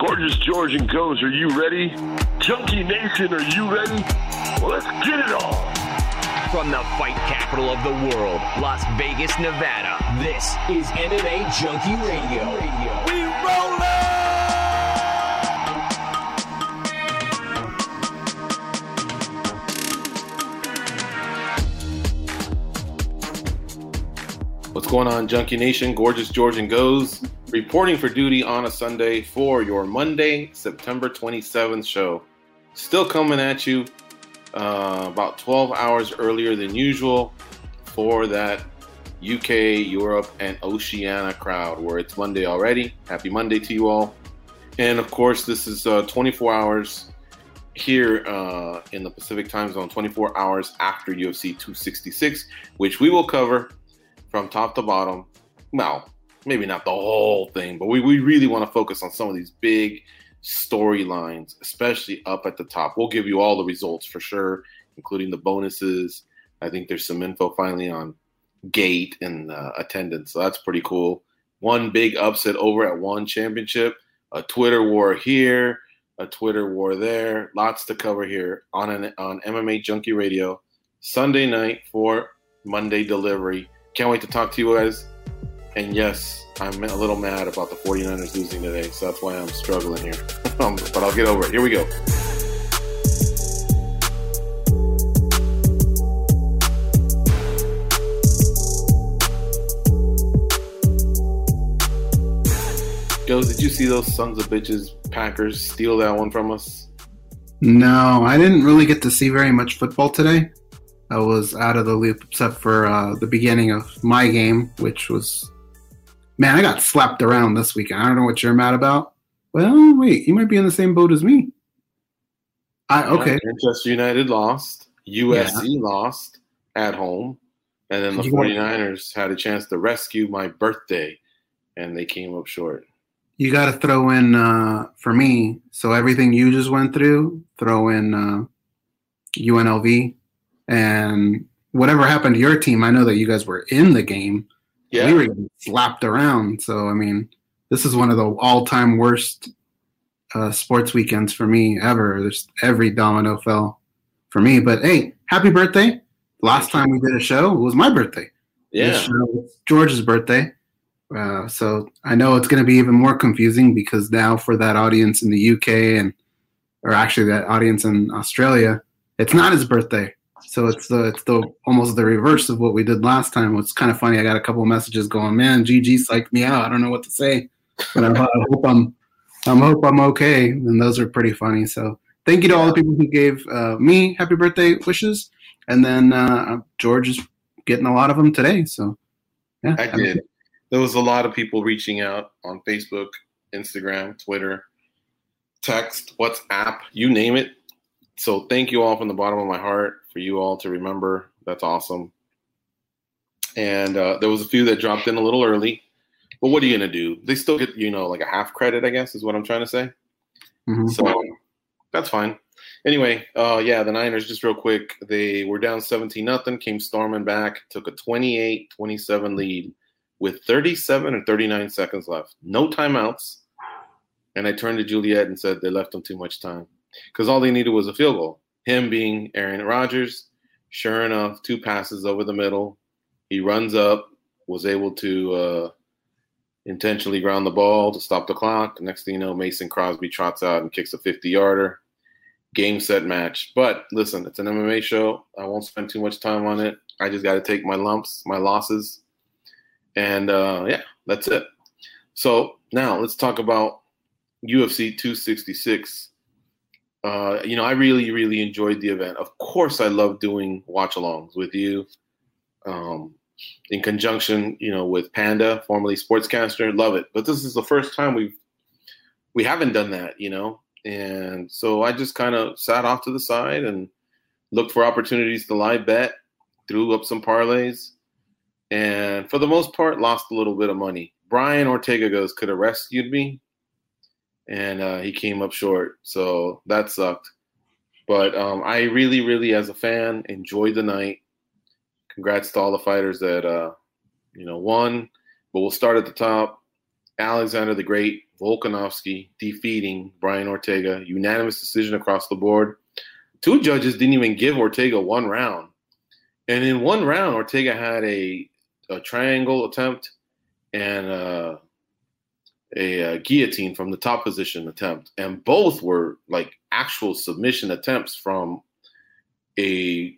Gorgeous George and Goes, are you ready? Junkie Nation, are you ready? Well, let's get it on. From the fight capital of the world, Las Vegas, Nevada, this is MMA Junkie Radio. We rollin'! What's going on, Junkie Nation? Gorgeous George and Goes, reporting for duty on a Sunday for your Monday, September 27th show. Still coming at you about 12 hours earlier than usual for that UK, Europe, and Oceania crowd, where it's Monday already. Happy Monday to you all. And of course, this is 24 hours here in the Pacific time zone, 24 hours after UFC 266, which we will cover from top to bottom. Well, maybe not the whole thing, but we really want to focus on some of these big storylines, especially up at the top. We'll give you all the results for sure, including the bonuses. I think there's some info finally on gate and attendance, so that's pretty cool. One big upset over at One Championship, a Twitter war here, a Twitter war there. Lots to cover here on MMA Junkie Radio, Sunday night for Monday delivery. Can't wait to talk to you guys. And yes, I'm a little mad about the 49ers losing today, so that's why I'm struggling here. But I'll get over it. Here we go. Goes, did you see those sons of bitches Packers steal that one from us? No, I didn't really get to see very much football today. I was out of the loop except for the beginning of my game, which was, man, I got slapped around this weekend. I don't know what you're mad about. Well, wait, you might be in the same boat as me. Okay. Manchester United lost. USC lost at home. And then the 49ers had a chance to rescue my birthday, and they came up short. You got to throw in, for me, so everything you just went through, throw in UNLV. And whatever happened to your team, I know that you guys were in the game. Yeah. We were getting slapped around. So, I mean, this is one of the all-time worst sports weekends for me ever. There's every domino fell for me. But, hey, happy birthday. Last time we did a show, it was my birthday. Yeah. This show was George's birthday. So I know it's going to be even more confusing because now for that audience in the UK or actually that audience in Australia, it's not his birthday. So it's the almost the reverse of what we did last time. It's kind of funny. I got a couple of messages going, man, GG psyched me out. I don't know what to say, but I hope I'm okay. And those are pretty funny. So thank you to all the people who gave me happy birthday wishes. And then George is getting a lot of them today. So yeah, I did. There was a lot of people reaching out on Facebook, Instagram, Twitter, text, WhatsApp, you name it. So thank you all from the bottom of my heart for you all to remember. That's awesome. And there was a few that dropped in a little early. But what are you going to do? They still get, like a half credit, I guess, is what I'm trying to say. Mm-hmm. So that's fine. Anyway, the Niners, just real quick, they were down 17-0, came storming back, took a 28-27 lead with 37 or 39 seconds left. No timeouts. And I turned to Juliet and said they left them too much time. Because all they needed was a field goal. Him being Aaron Rodgers, sure enough, 2 passes over the middle. He runs up, was able to intentionally ground the ball to stop the clock. The next thing you know, Mason Crosby trots out and kicks a 50-yarder. Game, set, match. But listen, it's an MMA show. I won't spend too much time on it. I just got to take my lumps, my losses. And, that's it. So now let's talk about UFC 266. I really, really enjoyed the event. Of course, I love doing watch-alongs with you in conjunction, with Panda, formerly Sportscaster. Love it. But this is the first time we haven't done that, And so I just kind of sat off to the side and looked for opportunities to live bet, threw up some parlays, and for the most part, lost a little bit of money. Brian Ortega goes, could have rescued me. And he came up short, so that sucked. But I really, really, as a fan, enjoyed the night. Congrats to all the fighters that, won. But we'll start at the top. Alexander the Great, Volkanovski, defeating Brian Ortega. Unanimous decision across the board. 2 judges didn't even give Ortega 1 round. And in 1 round, Ortega had a triangle attempt and a guillotine from the top position attempt. And both were like actual submission attempts from a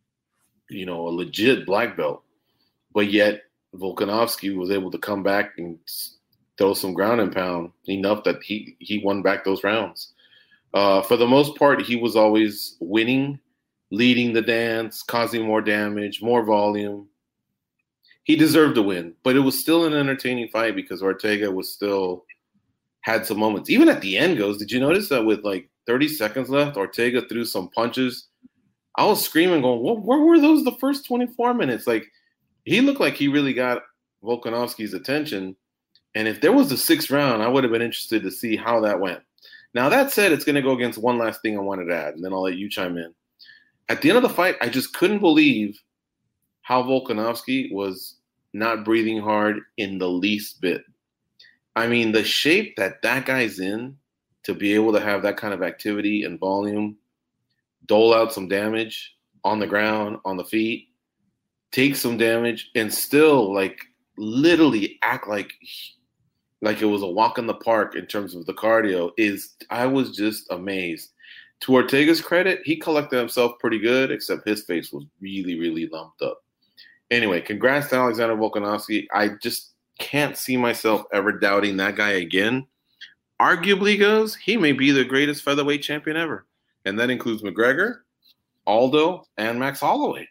legit black belt. But yet Volkanovski was able to come back and throw some ground and pound enough that he won back those rounds. For the most part, he was always winning, leading the dance, causing more damage, more volume. He deserved to win, but it was still an entertaining fight because Ortega was still had some moments. Even at the end goes, did you notice that with like 30 seconds left, Ortega threw some punches? I was screaming going, where were those the first 24 minutes? Like, he looked like he really got Volkanovski's attention. And if there was a 6th round, I would have been interested to see how that went. Now, that said, it's going to go against one last thing I wanted to add, and then I'll let you chime in. At the end of the fight, I just couldn't believe how Volkanovski was not breathing hard in the least bit. I mean, the shape that guy's in to be able to have that kind of activity and volume, dole out some damage on the ground, on the feet, take some damage, and still, like, literally act like it was a walk in the park in terms of the cardio I was just amazed. To Ortega's credit, he collected himself pretty good, except his face was really, really lumped up. Anyway, congrats to Alexander Volkanovski. I just can't see myself ever doubting that guy again. Arguably goes, he may be the greatest featherweight champion ever. And that includes McGregor, Aldo, and Max Holloway.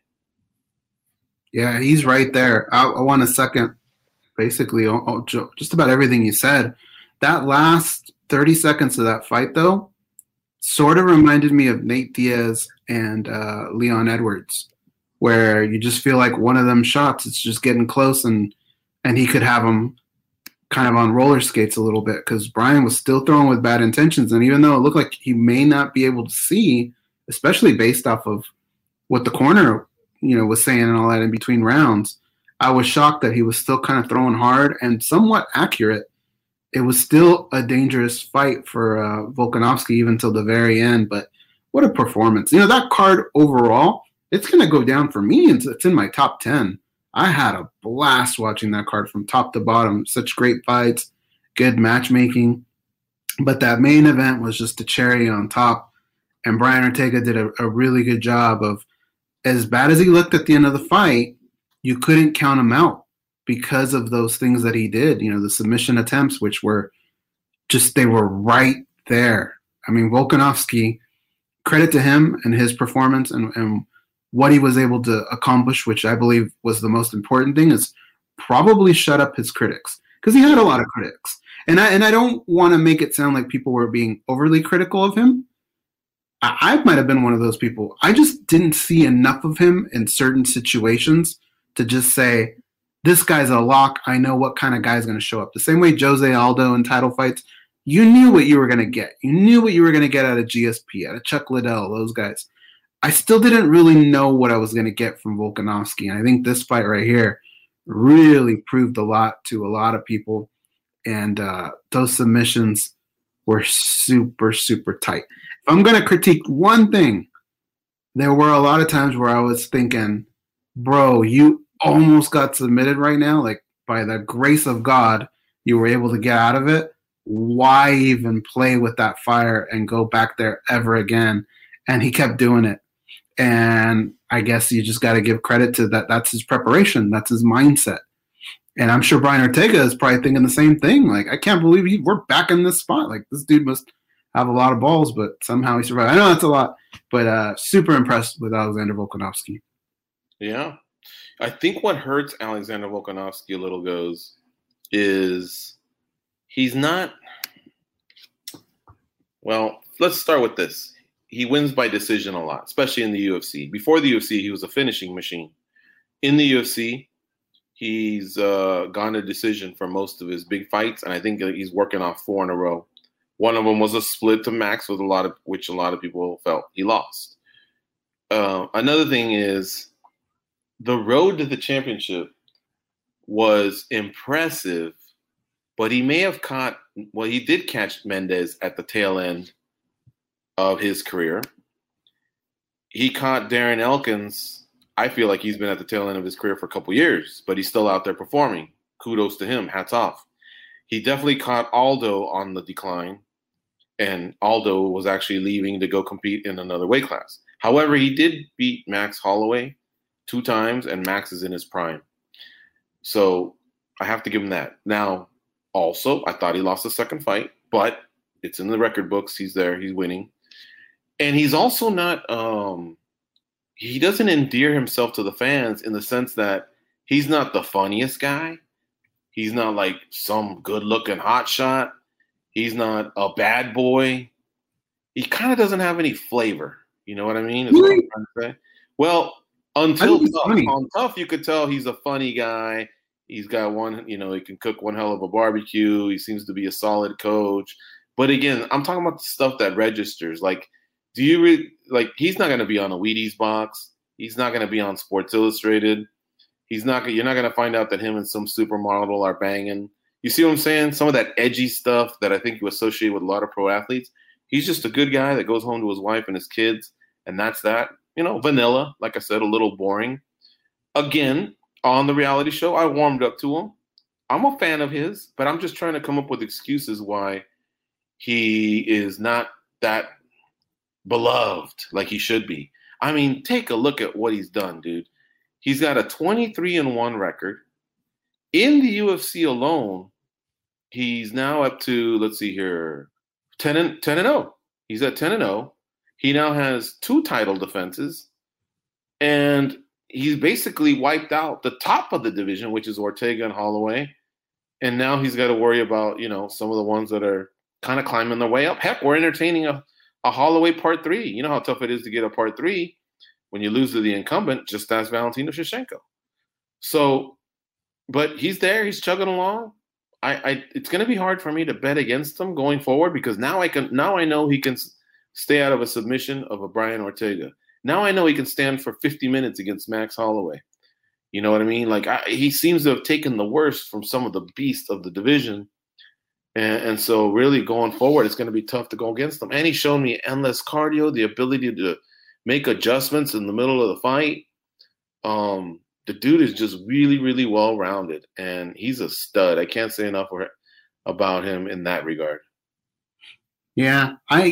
Yeah, he's right there. I want to second basically just about everything you said. That last 30 seconds of that fight, though, sort of reminded me of Nate Diaz and Leon Edwards, where you just feel like one of them shots, it's just getting close, and he could have him kind of on roller skates a little bit because Brian was still throwing with bad intentions. And even though it looked like he may not be able to see, especially based off of what the corner was saying and all that in between rounds, I was shocked that he was still kind of throwing hard and somewhat accurate. It was still a dangerous fight for Volkanovski even till the very end. But what a performance. That card overall, it's going to go down for me. It's in my top 10. I had a blast watching that card from top to bottom. Such great fights, good matchmaking. But that main event was just a cherry on top. And Brian Ortega did a really good job of, as bad as he looked at the end of the fight, you couldn't count him out because of those things that he did. The submission attempts, which were just, they were right there. I mean, Volkanovski, credit to him and his performance and what he was able to accomplish, which I believe was the most important thing, is probably shut up his critics, because he had a lot of critics. And I don't want to make it sound like people were being overly critical of him. I might have been one of those people. I just didn't see enough of him in certain situations to just say, this guy's a lock. I know what kind of guy is going to show up. The same way Jose Aldo in title fights, you knew what you were going to get. You knew what you were going to get out of GSP, out of Chuck Liddell, those guys. I still didn't really know what I was going to get from Volkanovski. And I think this fight right here really proved a lot to a lot of people. And those submissions were super, super tight. If I'm going to critique one thing, there were a lot of times where I was thinking, bro, you almost got submitted right now. Like, by the grace of God, you were able to get out of it. Why even play with that fire and go back there ever again? And he kept doing it. And I guess you just got to give credit to that. That's his preparation. That's his mindset. And I'm sure Brian Ortega is probably thinking the same thing. Like, I can't believe we're back in this spot. Like, this dude must have a lot of balls, but somehow he survived. I know that's a lot, but super impressed with Alexander Volkanovski. Yeah. I think what hurts Alexander Volkanovski a little is he's not – well, let's start with this. He wins by decision a lot, especially in the UFC. Before the UFC, he was a finishing machine. In the UFC, he's gone to decision for most of his big fights, and I think he's working off 4 in a row. One of them was a split to Max, which a lot of people felt he lost. Another thing is the road to the championship was impressive but he may have caught. Well, he did catch Mendez at the tail end of his career. He caught Darren Elkins. I feel like he's been at the tail end of his career for a couple years, but he's still out there performing. Kudos to him. Hats off. He definitely caught Aldo on the decline, and Aldo was actually leaving to go compete in another weight class. However, he did beat Max Holloway 2 times, and Max is in his prime. So I have to give him that. Now, also, I thought he lost the second fight, but it's in the record books. He's there. He's winning. And he's also not he doesn't endear himself to the fans in the sense that he's not the funniest guy. He's not like some good-looking hotshot. He's not a bad boy. He kind of doesn't have any flavor. You know what I mean? Is what I'm trying to say. Well, until on Tough, you could tell he's a funny guy. He's got one, you know, he can cook one hell of a barbecue. He seems to be a solid coach. But again, I'm talking about the stuff that registers. Like, do you really like? He's not going to be on a Wheaties box. He's not going to be on Sports Illustrated. He's not. You're not going to find out that him and some supermodel are banging. You see what I'm saying? Some of that edgy stuff that I think you associate with a lot of pro athletes. He's just a good guy that goes home to his wife and his kids, and that's that. You know, vanilla. Like I said, a little boring. Again, on the reality show, I warmed up to him. I'm a fan of his, but I'm just trying to come up with excuses why he is not that beloved like he should be. I mean, take a look at what he's done, dude. He's got a 23-1 record. In the UFC alone, he's now up to, let's see here, 10-0. He's at 10-0. He now has 2 title defenses, and he's basically wiped out the top of the division, which is Ortega and Holloway. And now he's got to worry about, you know, some of the ones that are kind of climbing their way up. Heck, we're entertaining a Holloway part 3. You know how tough it is to get a part 3 when you lose to the incumbent. Just ask Valentino Shevchenko. So, but he's there. He's chugging along. It's going to be hard for me to bet against him going forward because now I know he can stay out of a submission of a Brian Ortega. Now I know he can stand for 50 minutes against Max Holloway. You know what I mean? Like he seems to have taken the worst from some of the beasts of the division. And so really going forward, it's going to be tough to go against them. And he's shown me endless cardio, the ability to make adjustments in the middle of the fight. The dude is just really, really well-rounded, and he's a stud. I can't say enough about him in that regard. Yeah,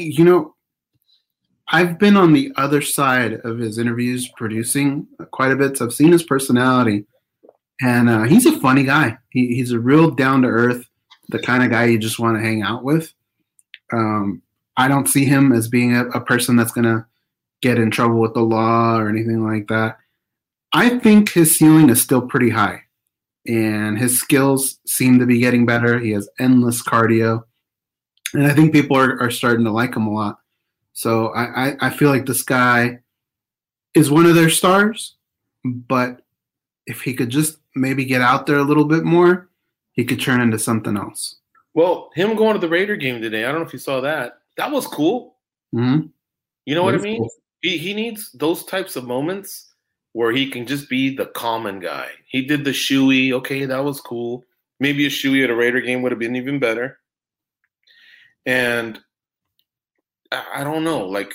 I've been on the other side of his interviews producing quite a bit, so I've seen his personality, and he's a funny guy. He's a real down-to-earth, the kind of guy you just want to hang out with. I don't see him as being a person that's going to get in trouble with the law or anything like that. I think his ceiling is still pretty high, and his skills seem to be getting better. He has endless cardio, and I think people are starting to like him a lot. So I feel like this guy is one of their stars, but if he could just maybe get out there a little bit more, he could turn into something else. Well, him going to the Raider game today, I don't know if you saw that. That was cool. Mm-hmm. You know what I mean? Cool. He needs those types of moments where he can just be the common guy. He did the shoey. Okay, that was cool. Maybe a shoey at a Raider game would have been even better. And I don't know, like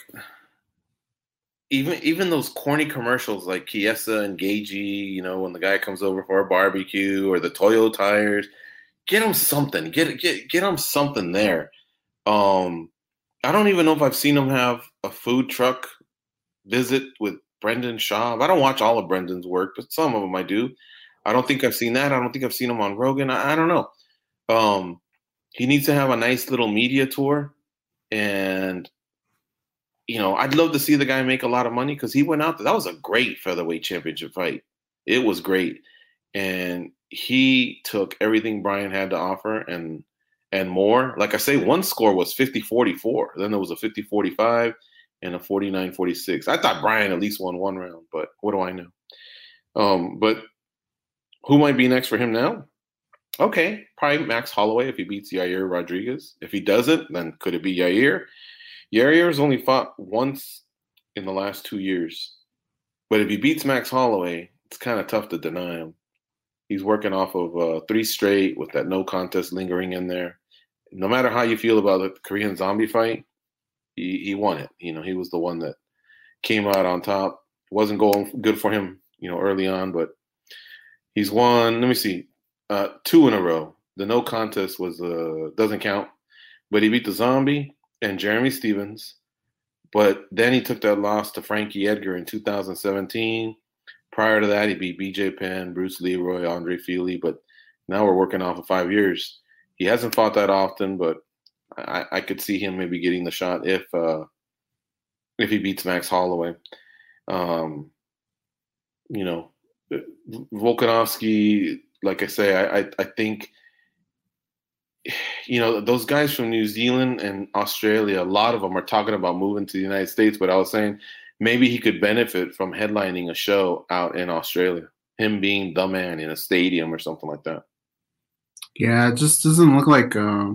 even those corny commercials like Chiesa and Gagey, you know, when the guy comes over for a barbecue or the Toyo tires, get him something. Get him something there. I don't even know if I've seen him have a food truck visit with Brendan Schaub. I don't watch all of Brendan's work, but some of them I do. I don't think I've seen that. I don't think I've seen him on Rogan. I don't know. He needs to have a nice little media tour. And, you know, I'd love to see the guy make a lot of money because he went out there. That was a great featherweight championship fight. It was great. And he took everything Brian had to offer and more. Like I say, one score was 50-44. Then there was a 50-45. And a 49-46. I thought Brian at least won one round, but what do I know? But who might be next for him now? Okay, probably Max Holloway if he beats Yair Rodriguez. If he doesn't, then could it be Yair? Yair's only fought once in the last 2 years. But if he beats Max Holloway, it's kind of tough to deny him. He's working off of 3 straight with that no contest lingering in there. No matter how you feel about the Korean Zombie fight, he won it. You know, he was the one that came out on top. It wasn't going good for him, you know, early on, but he's won, let me see, 2 in a row. The no contest was doesn't count, but he beat the Zombie and Jeremy Stevens. But then he took that loss to Frankie Edgar in 2017. Prior to that, he beat BJ Penn, Bruce Leroy, Andre Fili. But now we're working off of 5 years. He hasn't fought that often, but I could see him maybe getting the shot if he beats Max Holloway. You know, Volkanovski, like I say, I think, you know, those guys from New Zealand and Australia, a lot of them are talking about moving to the United States, but I was saying maybe he could benefit from headlining a show out in Australia, him being the man in a stadium or something like that. Yeah, it just doesn't look like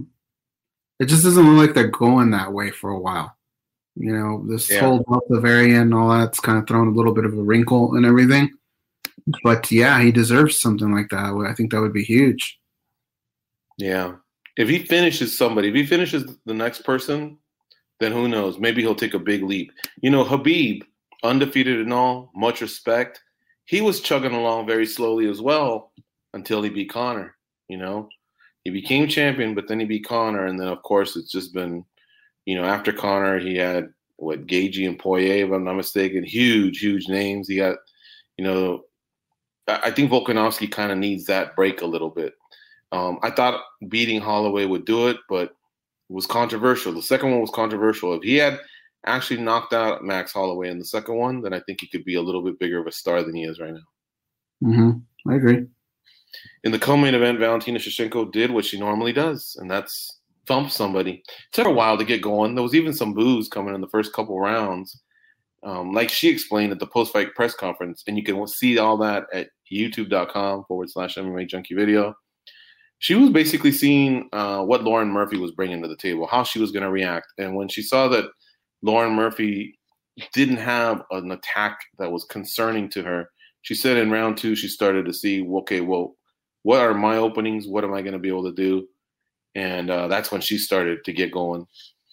they're going that way for a while. You know, this whole Delta variant and all that's kind of thrown a little bit of a wrinkle and everything. But yeah, he deserves something like that. I think that would be huge. Yeah. If he finishes the next person, then who knows? Maybe he'll take a big leap. You know, Khabib, undefeated and all, much respect. He was chugging along very slowly as well until he beat Conor. You know, he became champion, but then he beat Conor. And then, of course, it's just been, you know, after Conor, he had, Gaethje and Poirier, if I'm not mistaken, huge, huge names. He got, you know, I think Volkanovski kind of needs that break a little bit. I thought beating Holloway would do it, but it was controversial. The second one was controversial. If he had actually knocked out Max Holloway in the second one, then I think he could be a little bit bigger of a star than he is right now. Mm-hmm. I agree. In the co-main event, Valentina Shevchenko did what she normally does, and that's thump somebody. It took a while to get going. There was even some boos coming in the first couple rounds. Like she explained at the post-fight press conference, and you can see all that at youtube.com/MMA Junkie video. She was basically seeing what Lauren Murphy was bringing to the table, how she was going to react. And when she saw that Lauren Murphy didn't have an attack that was concerning to her, she said in round 2, she started to see, okay, well, what are my openings? What am I going to be able to do? And that's when she started to get going.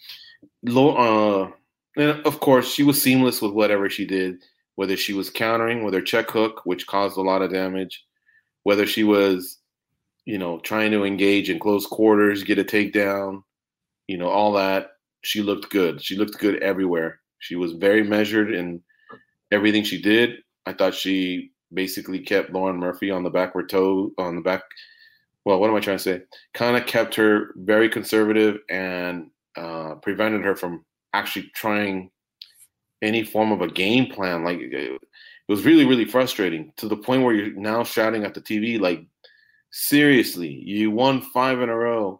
And of course, she was seamless with whatever she did, whether she was countering with her check hook, which caused a lot of damage, whether she was, you know, trying to engage in close quarters, get a takedown, you know, all that. She looked good. She looked good everywhere. She was very measured in everything she did. I thought she basically kept Lauren Murphy on the backward toe, on the back. Well, what am I trying to say? Kind of kept her very conservative and prevented her from actually trying any form of a game plan. Like, it was really, really frustrating to the point where you're now shouting at the TV, like, seriously, you won 5 in a row.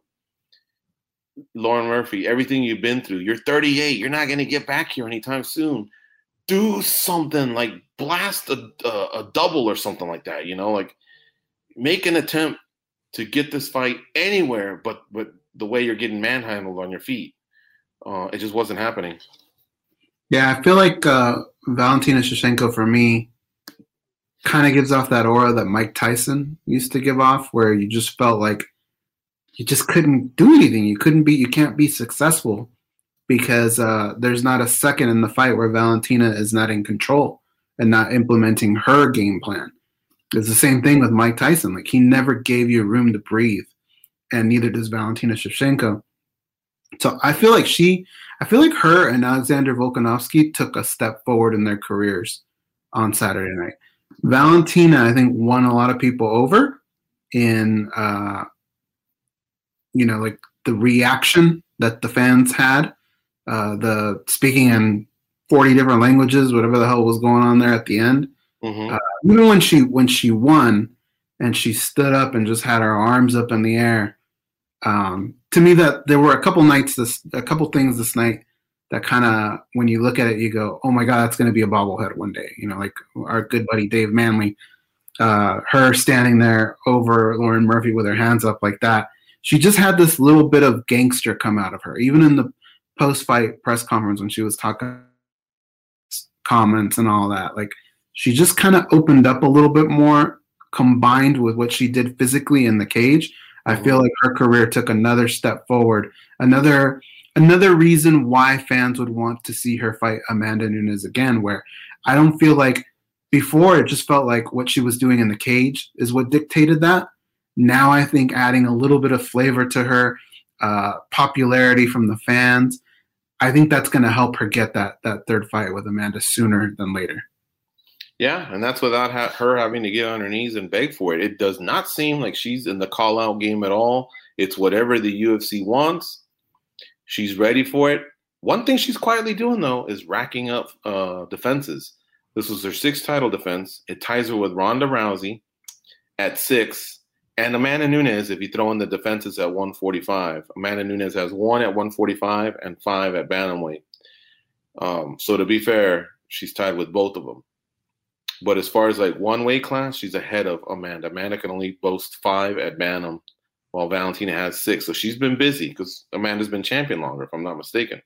Lauren Murphy, everything you've been through, you're 38. You're not going to get back here anytime soon. Do something, like blast a double or something like that, you know, like make an attempt to get this fight anywhere, but the way you're getting manhandled on your feet, it just wasn't happening. Yeah, I feel like Valentina Shevchenko, for me, kind of gives off that aura that Mike Tyson used to give off, where you just felt like you just couldn't do anything. You can't be successful because there's not a second in the fight where Valentina is not in control and not implementing her game plan. It's the same thing with Mike Tyson. Like, he never gave you room to breathe, and neither does Valentina Shevchenko. So I feel like her and Alexander Volkanovski took a step forward in their careers on Saturday night. Valentina, I think, won a lot of people over in, like the reaction that the fans had, the speaking in 40 different languages, whatever the hell was going on there at the end. Mm-hmm. Even when she won and she stood up and just had her arms up in the air, to me, that there were a couple things this night that kind of, when you look at it, you go, oh my God, that's going to be a bobblehead one day. You know, like our good buddy Dave Manley, her standing there over Lauren Murphy with her hands up like that. She just had this little bit of gangster come out of her, even in the post-fight press conference when she was talking comments and all that. Like, she just kind of opened up a little bit more combined with what she did physically in the cage, I feel like her career took another step forward. Another reason why fans would want to see her fight Amanda Nunes again, where I don't feel like before it just felt like what she was doing in the cage is what dictated that. Now I think adding a little bit of flavor to her, popularity from the fans, I think that's going to help her get that third fight with Amanda sooner than later. Yeah, and that's without her having to get on her knees and beg for it. It does not seem like she's in the call-out game at all. It's whatever the UFC wants. She's ready for it. One thing she's quietly doing, though, is racking up defenses. This was her 6th title defense. It ties her with Ronda Rousey at 6. And Amanda Nunes, if you throw in the defenses at 145. Amanda Nunes has 1 at 145 and 5 at bantamweight. So to be fair, she's tied with both of them. But as far as like one weight class, she's ahead of Amanda. Amanda can only boast 5 at bantam, while Valentina has 6. So she's been busy because Amanda's been champion longer, if I'm not mistaken.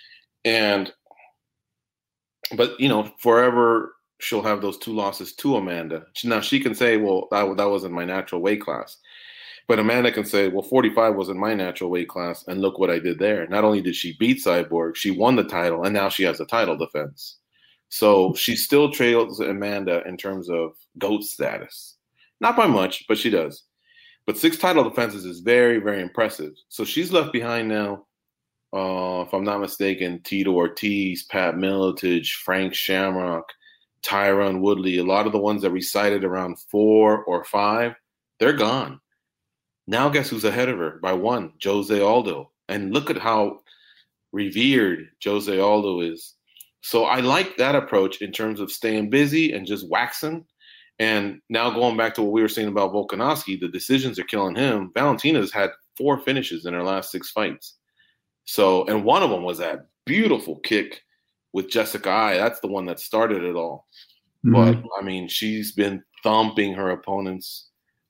But forever she'll have those 2 losses to Amanda. Now she can say, well, that wasn't my natural weight class. But Amanda can say, well, 45 wasn't my natural weight class, and look what I did there. Not only did she beat Cyborg, she won the title, and now she has a title defense. So she still trails Amanda in terms of GOAT status. Not by much, but she does. But 6 title defenses is very, very impressive. So she's left behind now, if I'm not mistaken, Tito Ortiz, Pat Miletich, Frank Shamrock, Tyron Woodley. A lot of the ones that we cited around 4 or 5, they're gone. Now guess who's ahead of her by 1? Jose Aldo. And look at how revered Jose Aldo is. So I like that approach in terms of staying busy and just waxing. And now going back to what we were saying about Volkanovski, the decisions are killing him. Valentina's had 4 finishes in her last 6 fights. So, and one of them was that beautiful kick with Jessica Eye. That's the one that started it all. Mm-hmm. But, I mean, she's been thumping her opponents.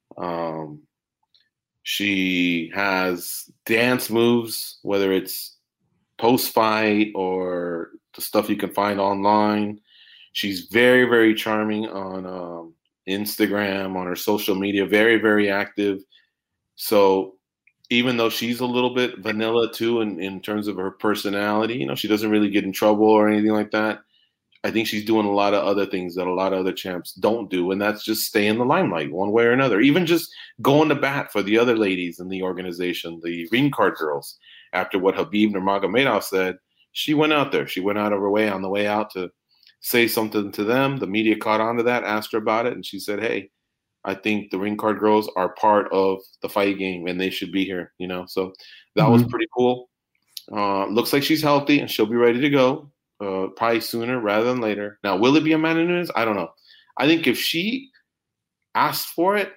She has dance moves, whether it's post-fight or the stuff you can find online. She's very, very charming on Instagram, on her social media, very, very active. So even though she's a little bit vanilla too in terms of her personality, she doesn't really get in trouble or anything like that. I think she's doing a lot of other things that a lot of other champs don't do, and that's just stay in the limelight one way or another. Even just going to bat for the other ladies in the organization, the ring card girls. After what Khabib Nurmagomedov said, she went out there. She went out of her way on the way out to say something to them. The media caught on to that, asked her about it, and she said, hey, I think the ring card girls are part of the fight game, and they should be here, So that was pretty cool. Looks like she's healthy, and she'll be ready to go, probably sooner rather than later. Now, will it be Amanda Nunes? I don't know. I think if she asked for it,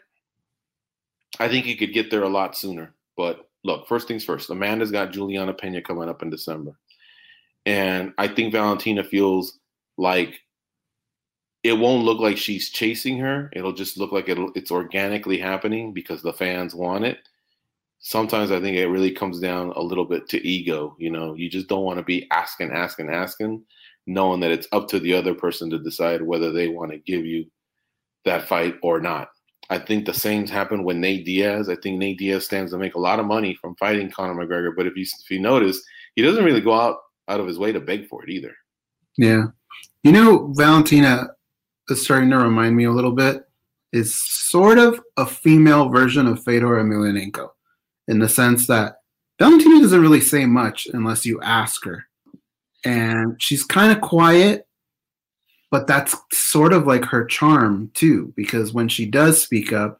I think he could get there a lot sooner. But look, first things first, Amanda's got Juliana Pena coming up in December. And I think Valentina feels like it won't look like she's chasing her. It'll just look like it's organically happening because the fans want it. Sometimes I think it really comes down a little bit to ego. You just don't want to be asking, knowing that it's up to the other person to decide whether they want to give you that fight or not. I think the same happened with Nate Diaz. I think Nate Diaz stands to make a lot of money from fighting Conor McGregor. But if you notice, he doesn't really go out of his way to beg for it either. Yeah. Valentina is starting to remind me a little bit, is sort of a female version of Fedor Emelianenko, in the sense that Valentina doesn't really say much unless you ask her. And she's kind of quiet, but that's sort of like her charm too, because when she does speak up,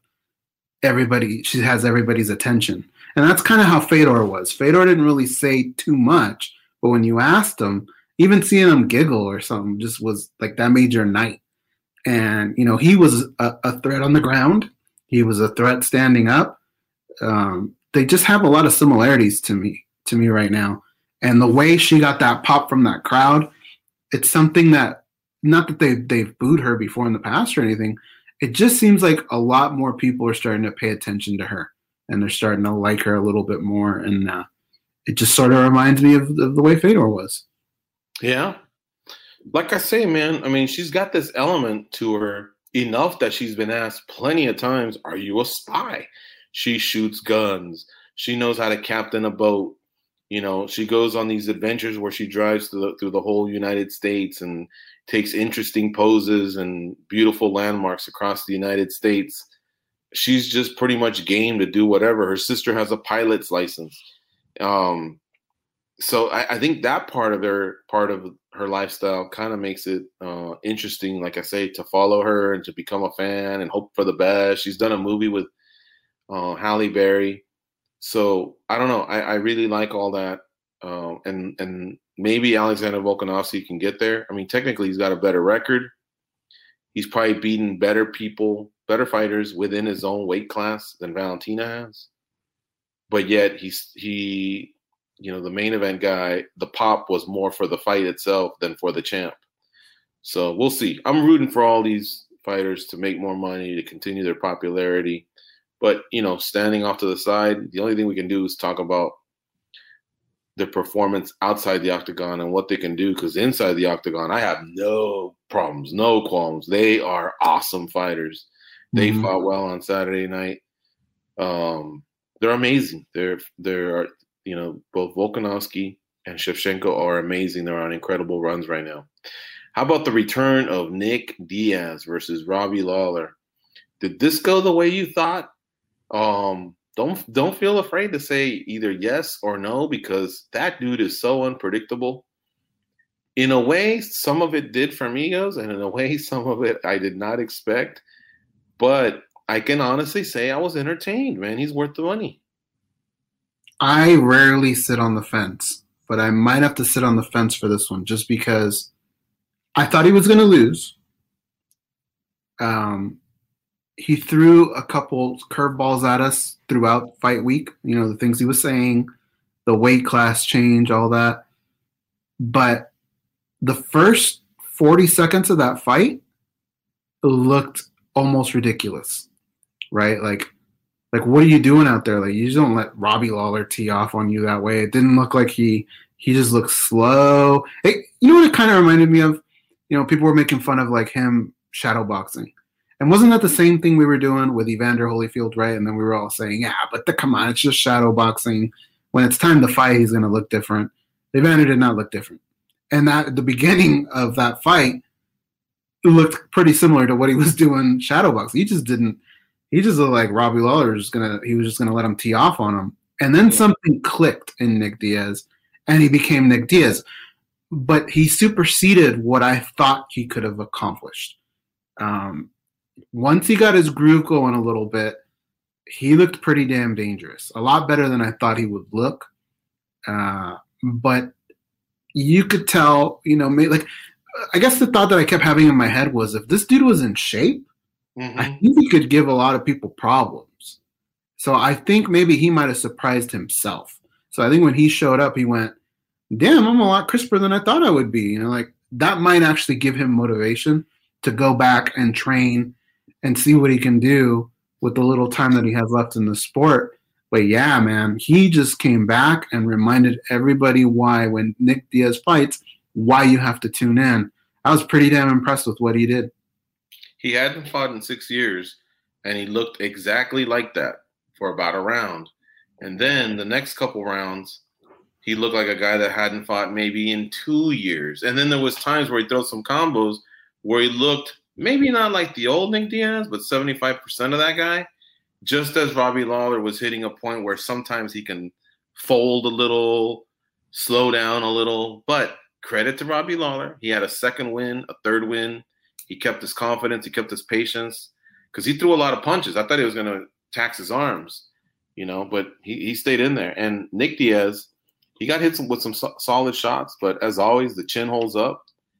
she has everybody's attention. And that's kind of how Fedor was. Fedor didn't really say too much, but when you asked him, even seeing him giggle or something just was like that made your night. And, he was a threat on the ground. He was a threat standing up. They just have a lot of similarities to me right now. And the way she got that pop from that crowd, it's something that, not that they've booed her before in the past or anything. It just seems like a lot more people are starting to pay attention to her, and they're starting to like her a little bit more. And it just sort of reminds me of the way Fedor was. Yeah. Like I say, man, I mean, she's got this element to her enough that she's been asked plenty of times, are you a spy? She shoots guns. She knows how to captain a boat. You know, she goes on these adventures where she drives through the whole United States and takes interesting poses and beautiful landmarks across the United States. She's just pretty much game to do whatever. Her sister has a pilot's license. So I think that part of her lifestyle kind of makes it interesting, like I say, to follow her and to become a fan and hope for the best. She's done a movie with Halle Berry. So I don't know. I really like all that. And maybe Alexander Volkanovski can get there. I mean, technically he's got a better record. He's probably beaten better people, better fighters within his own weight class than Valentina has. But yet he the main event guy, the pop was more for the fight itself than for the champ. So we'll see. I'm rooting for all these fighters to make more money, to continue their popularity. But, standing off to the side, the only thing we can do is talk about their performance outside the octagon and what they can do, because inside the octagon, I have no problems, no qualms. They are awesome fighters. They fought well on Saturday night. They're amazing. They're both Volkanovski and Shevchenko are amazing. They're on incredible runs right now. How about the return of Nick Diaz versus Robbie Lawler? Did this go the way you thought? Don't feel afraid to say either yes or no, because that dude is so unpredictable. In a way, some of it did for Migos, and in a way, some of it I did not expect. But I can honestly say I was entertained, man. He's worth the money. I rarely sit on the fence, but I might have to sit on the fence for this one just because I thought he was going to lose. He threw a couple curveballs at us throughout fight week, the things he was saying, the weight class change, all that. But the first 40 seconds of that fight looked almost ridiculous, right? Like, what are you doing out there? Like, you just don't let Robbie Lawler tee off on you that way. It didn't look like he just looked slow. You know what it kind of reminded me of? People were making fun of like him shadow boxing. And wasn't that the same thing we were doing with Evander Holyfield, right? And then we were all saying, yeah, but come on, it's just shadow boxing. When it's time to fight, he's going to look different. Evander did not look different. And that at the beginning of that fight, it looked pretty similar to what he was doing shadow boxing. He just looked like Robbie Lawler was just gonna let him tee off on him. And then something clicked in Nick Diaz, and he became Nick Diaz. But he superseded what I thought he could have accomplished. Once he got his groove going a little bit, he looked pretty damn dangerous. A lot better than I thought he would look. But you could tell, I guess the thought that I kept having in my head was, if this dude was in shape, I think he could give a lot of people problems. So I think maybe he might have surprised himself. So I think when he showed up, he went, damn, I'm a lot crisper than I thought I would be. That might actually give him motivation to go back and train and see what he can do with the little time that he has left in the sport. But yeah, man, he just came back and reminded everybody why, when Nick Diaz fights, why you have to tune in. I was pretty damn impressed with what he did. He hadn't fought in 6 years, and he looked exactly like that for about a round. And then the next couple rounds, he looked like a guy that hadn't fought maybe in 2 years. And then there was times where he threw some combos where he looked maybe not like the old Nick Diaz, but 75% of that guy, just as Robbie Lawler was hitting a point where sometimes he can fold a little, slow down a little. But credit to Robbie Lawler. He had a second win, a third win. He kept his confidence. He kept his patience, because he threw a lot of punches. I thought he was going to tax his arms, but he stayed in there. And Nick Diaz, he got hit with some solid shots, but as always, the chin holds up.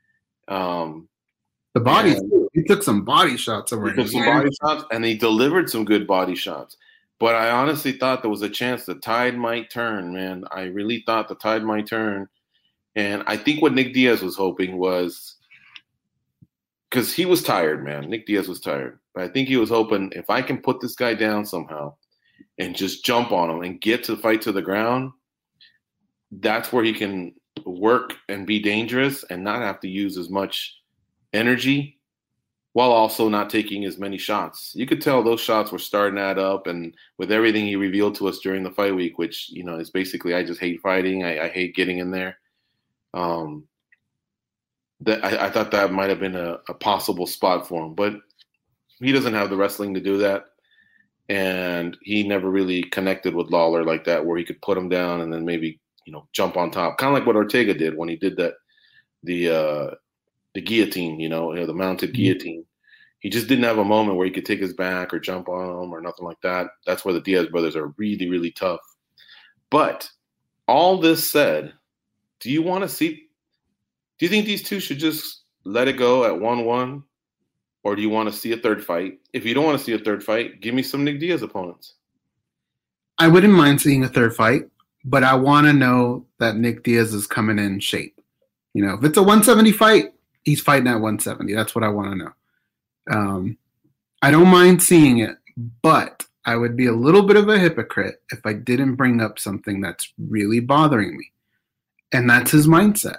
The body, he took some body shots over He took some body shots, and he delivered some good body shots. But I honestly thought there was a chance the tide might turn, man. I really thought the tide might turn. And I think what Nick Diaz was hoping was, because he was tired, man. Nick Diaz was tired. But I think he was hoping, if I can put this guy down somehow and just jump on him and get to the fight to the ground, that's where he can work and be dangerous and not have to use as much energy while also not taking as many shots. You could tell those shots were starting to add up, and with everything he revealed to us during the fight week, which, is basically, I just hate fighting. I hate getting in there. That I thought that might have been a possible spot for him, but he doesn't have the wrestling to do that. And he never really connected with Lawler like that, where he could put him down and then maybe, jump on top. Kind of like what Ortega did when he did that, the guillotine, the mounted guillotine. He just didn't have a moment where he could take his back or jump on him or nothing like that. That's where the Diaz brothers are really, really tough. But all this said, do you think these two should just let it go at 1-1? Or do you want to see a third fight? If you don't want to see a third fight, give me some Nick Diaz opponents. I wouldn't mind seeing a third fight, but I want to know that Nick Diaz is coming in shape. If it's a 170 fight, he's fighting at 170. That's what I want to know. I don't mind seeing it, but I would be a little bit of a hypocrite if I didn't bring up something that's really bothering me, and that's his mindset.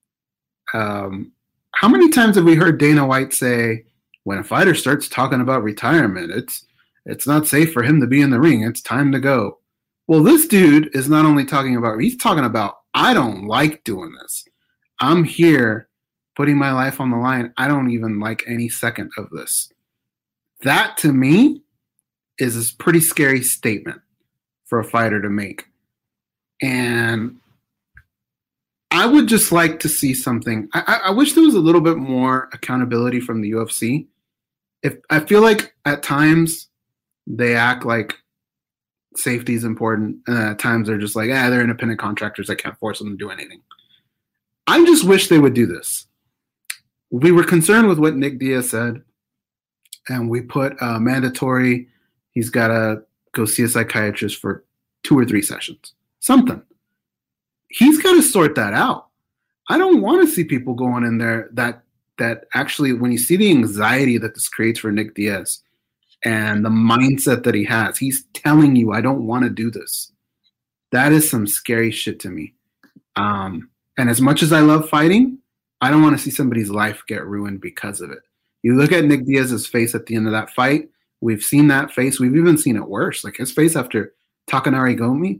How many times have we heard Dana White say, when a fighter starts talking about retirement, it's not safe for him to be in the ring. It's time to go. Well, this dude is not only he's talking about, I don't like doing this. I'm here putting my life on the line. I don't even like any second of this. That, to me, is a pretty scary statement for a fighter to make. And I would just like to see something. I wish there was a little bit more accountability from the UFC. I feel like at times they act like safety is important, and at times they're just like, they're independent contractors. I can't force them to do anything. I just wish they would do this. We were concerned with what Nick Diaz said, and we put mandatory, he's got to go see a psychiatrist for 2 or 3 sessions. Something. He's got to sort that out. I don't want to see people going in there that actually, when you see the anxiety that this creates for Nick Diaz and the mindset that he has, he's telling you, I don't want to do this. That is some scary shit to me. And as much as I love fighting, I don't want to see somebody's life get ruined because of it. You look at Nick Diaz's face at the end of that fight. We've seen that face. We've even seen it worse. Like his face after Takanori Gomi.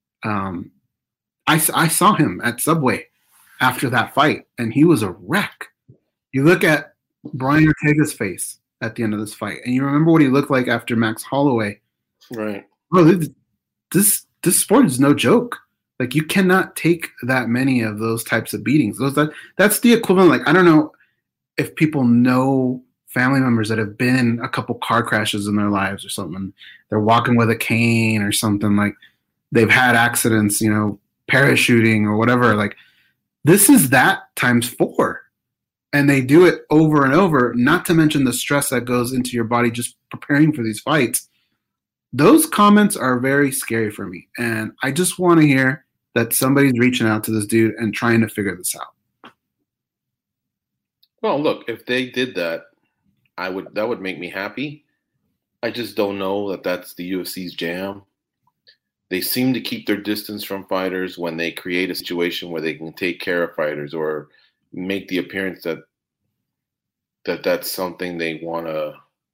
I saw him at Subway after that fight, and he was a wreck. You look at Brian Ortega's face at the end of this fight, and you remember what he looked like after Max Holloway. Right. Bro, this sport is no joke. Like, you cannot take that many of those types of beatings. That's the equivalent. Like, I don't know if people know family members that have been in a couple car crashes in their lives or something. They're walking with a cane or something. Like, they've had accidents, parachuting or whatever. Like, this is that times 4. And they do it over and over, not to mention the stress that goes into your body just preparing for these fights. Those comments are very scary for me. And I just want to hear that somebody's reaching out to this dude and trying to figure this out. Well, look, if they did that, that would make me happy. I just don't know that that's the UFC's jam. They seem to keep their distance from fighters when they create a situation where they can take care of fighters or make the appearance that's something they want to.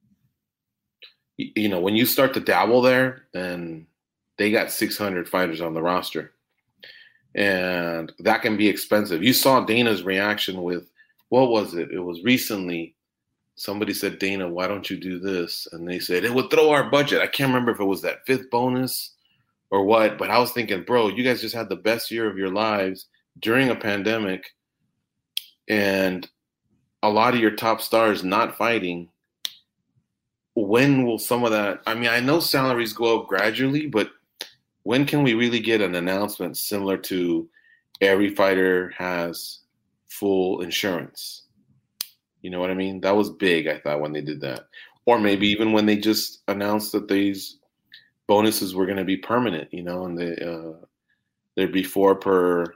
When you start to dabble there, then they got 600 fighters on the roster. And that can be expensive. You saw Dana's reaction with, what was it? It was recently. Somebody said, Dana, why don't you do this? And they said, it would throw our budget. I can't remember if it was that 5th bonus or what, but I was thinking, bro, you guys just had the best year of your lives during a pandemic, and a lot of your top stars not fighting. When will some of that, I know salaries go up gradually, but when can we really get an announcement similar to every fighter has full insurance? You know what I mean? That was big, I thought, when they did that. Or maybe even when they just announced that these bonuses were going to be permanent, and there'd be 4 per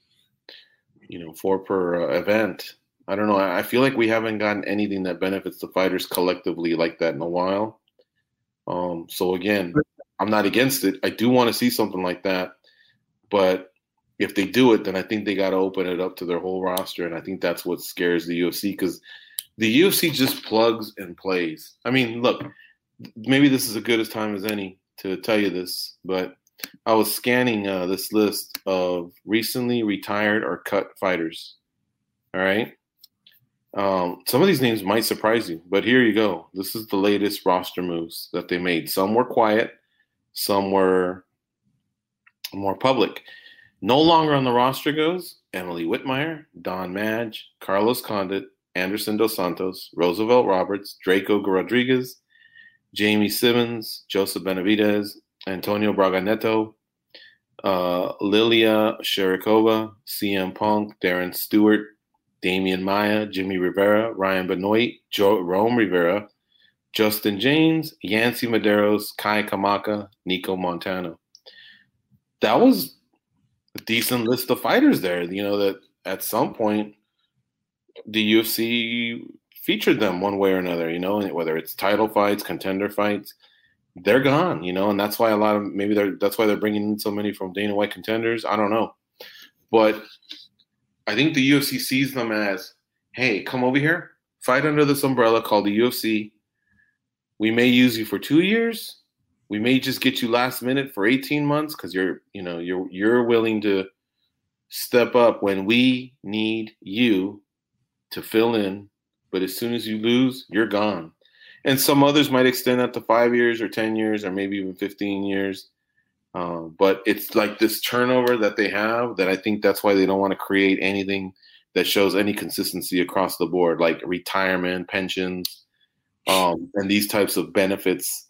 event. I don't know. I feel like we haven't gotten anything that benefits the fighters collectively like that in a while. So again, I'm not against it. I do want to see something like that, but if they do it, then I think they got to open it up to their whole roster, and I think that's what scares the UFC, because The UFC just plugs and plays. I mean, look, maybe this is as good a time as any to tell you this, but I was scanning this list of recently retired or cut fighters. All right. Some of these names might surprise you, but here you go. This is the latest roster moves that they made. Some were quiet, some were more public. No longer on the roster goes Emily Whitmire, Don Madge, Carlos Condit, Anderson Dos Santos, Roosevelt Roberts, Draco Rodriguez, Jamie Simmons, Joseph Benavidez, Antonio Braga Neto, Lilia Sharikova, CM Punk, Darren Stewart, Damian Maia, Jimmy Rivera, Ryan Benoit, Jerome Rivera, Justin James, Yancy Medeiros, Kai Kamaka, Nico Montano. That was a decent list of fighters there, that at some point the UFC featured them one way or another, whether it's title fights, contender fights, they're gone, and that's why that's why they're bringing in so many from Dana White contenders. I don't know. But I think the UFC sees them as, hey, come over here, fight under this umbrella called the UFC. We may use you for 2 years. We may just get you last minute for 18 months because you're willing to step up when we need you to fill in. But as soon as you lose, you're gone. And some others might extend that to 5 years or 10 years or maybe even 15 years. But it's like this turnover that they have that I think that's why they don't want to create anything that shows any consistency across the board, like retirement, pensions, and these types of benefits,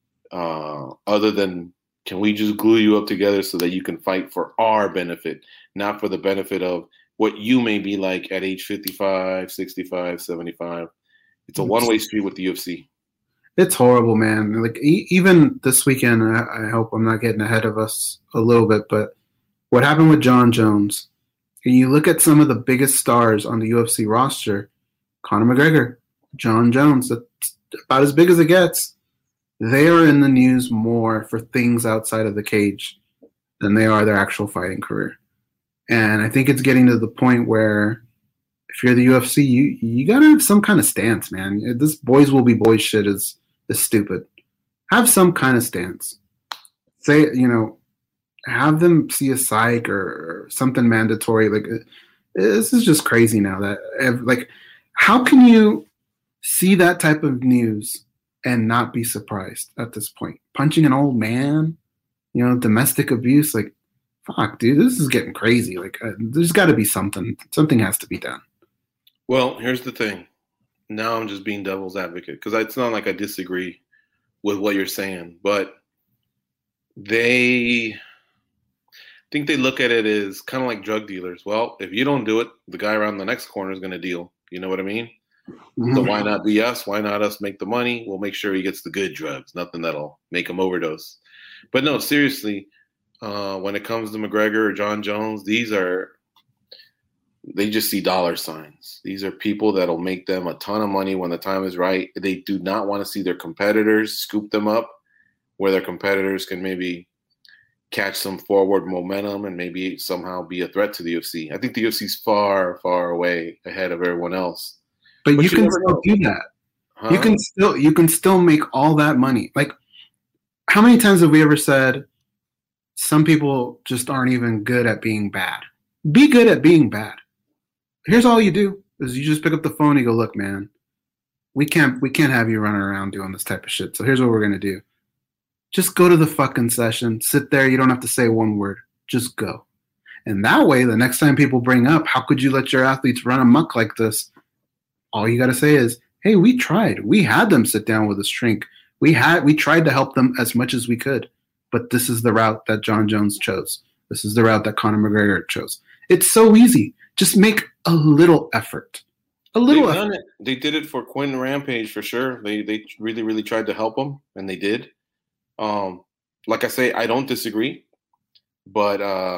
other than can we just glue you up together so that you can fight for our benefit, not for the benefit of what you may be like at age 55, 65, 75. It's a one-way street with the UFC. It's horrible, man. Like even this weekend, I hope I'm not getting ahead of us a little bit, but what happened with Jon Jones? And you look at some of the biggest stars on the UFC roster, Conor McGregor, Jon Jones, that's about as big as it gets. They are in the news more for things outside of the cage than they are their actual fighting career. And I think it's getting to the point where if you're the UFC, you got to have some kind of stance, man. This boys will be boys shit is stupid. Have some kind of stance. Say, have them see a psych or something mandatory. Like, this is just crazy now. That how can you see that type of news and not be surprised at this point? Punching an old man, domestic abuse. Like, fuck, dude, this is getting crazy. Like, there's got to be something. Something has to be done. Well, here's the thing. Now I'm just being devil's advocate because it's not like I disagree with what you're saying, but I think they look at it as kind of like drug dealers. Well, if you don't do it, the guy around the next corner is going to deal. You know what I mean? Mm-hmm. So why not be us? Why not us make the money? We'll make sure he gets the good drugs, nothing that'll make him overdose. But no, seriously, when it comes to McGregor or Jon Jones, they just see dollar signs. These are people that'll make them a ton of money when the time is right. They do not want to see their competitors scoop them up where their competitors can maybe catch some forward momentum and maybe somehow be a threat to the UFC. I think the UFC is far, far away ahead of everyone else. But you can still do that. Huh? You can still make all that money. Like, how many times have we ever said some people just aren't even good at being bad? Be good at being bad. Here's all you do is you just pick up the phone and you go, look, man, we can't have you running around doing this type of shit. So here's what we're going to do. Just go to the fucking session, sit there. You don't have to say one word. Just go. And that way, the next time people bring up, how could you let your athletes run amok like this? All you got to say is, hey, we tried. We had them sit down with a shrink. We tried to help them as much as we could. But this is the route that Jon Jones chose. This is the route that Conor McGregor chose. It's so easy. Just make a little effort. A little effort. They did it for Quentin Rampage for sure. They really, really tried to help him, and they did. Like I say, I don't disagree. But,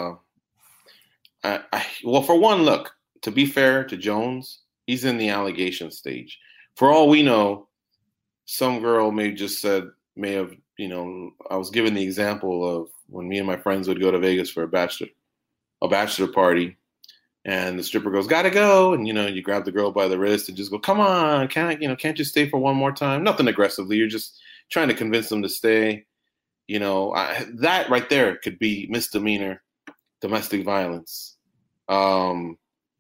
well, for one, look, to be fair to Jones, he's in the allegation stage. For all we know, some girl may have, I was given the example of when me and my friends would go to Vegas for a bachelor party. And the stripper goes, "Gotta go," and you grab the girl by the wrist and just go, "Come on, can't you stay for one more time?" Nothing aggressively. You're just trying to convince them to stay. That right there could be misdemeanor domestic violence. You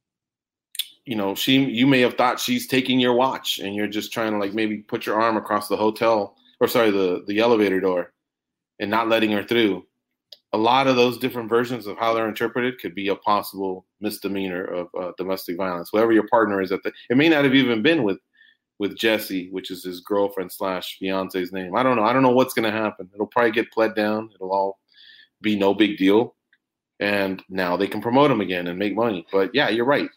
may have thought she's taking your watch, and you're just trying to like maybe put your arm across the the elevator door, and not letting her through. A lot of those different versions of how they're interpreted could be a possible misdemeanor of domestic violence. Whoever your partner is it may not have even been with Jesse, which is his girlfriend / fiance's name. I don't know. I don't know what's going to happen. It'll probably get pled down. It'll all be no big deal. And now they can promote him again and make money. But yeah, you're right.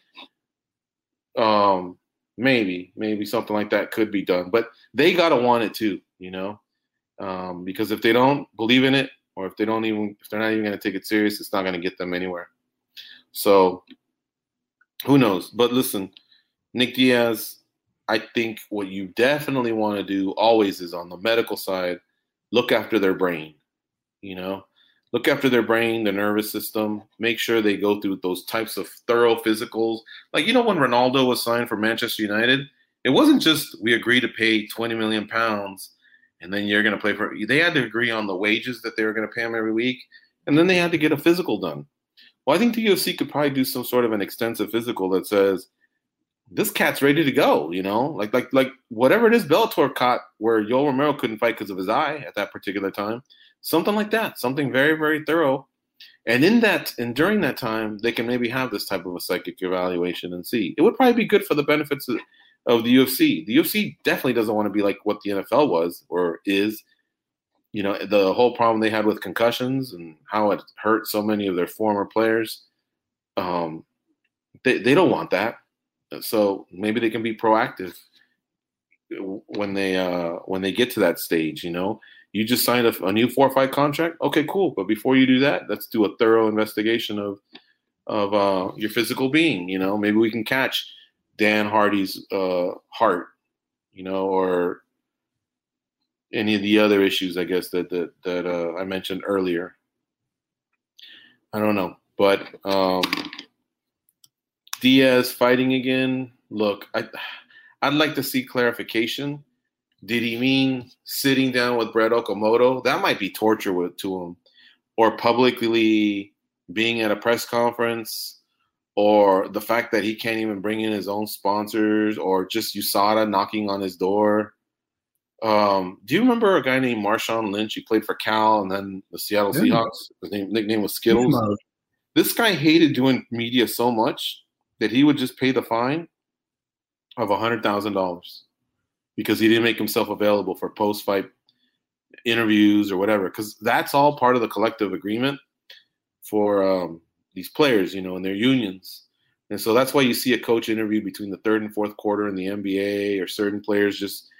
Maybe something like that could be done, but they got to want it too, because if they don't believe in it, or if they're not even going to take it serious, it's not going to get them anywhere. So who knows? But listen, Nick Diaz, I think what you definitely want to do always is on the medical side, look after their brain, look after their brain, the nervous system, make sure they go through those types of thorough physicals. Like, when Ronaldo was signed for Manchester United, it wasn't just we agreed to pay 20 million pounds and then you're going to play for – they had to agree on the wages that they were going to pay him every week, and then they had to get a physical done. Well, I think the UFC could probably do some sort of an extensive physical that says, this cat's ready to go, like whatever it is Bellator caught where Yoel Romero couldn't fight because of his eye at that particular time, something like that, something very, very thorough. And during that time, they can maybe have this type of a psychic evaluation and see. It would probably be good for the benefits of the UFC. The UFC definitely doesn't want to be like what the NFL was or is. The whole problem they had with concussions and how it hurt so many of their former players. They don't want that. So maybe they can be proactive when they get to that stage. You just signed a new 4-fight contract. Okay, cool. But before you do that, let's do a thorough investigation of your physical being. Maybe we can catch Dan Hardy's heart, or any of the other issues, I guess, that I mentioned earlier. I don't know. But Diaz fighting again. Look, I'd like to see clarification. Did he mean sitting down with Brett Okamoto? That might be torture to him. Or publicly being at a press conference, or the fact that he can't even bring in his own sponsors, or just USADA knocking on his door. Do you remember a guy named Marshawn Lynch? He played for Cal and then the Seattle Seahawks. His nickname was Skittles. This guy hated doing media so much that he would just pay the fine of $100,000 because he didn't make himself available for post-fight interviews or whatever, because that's all part of the collective agreement for these players, and their unions. And so that's why you see a coach interview between the third and fourth quarter in the NBA, or certain players just,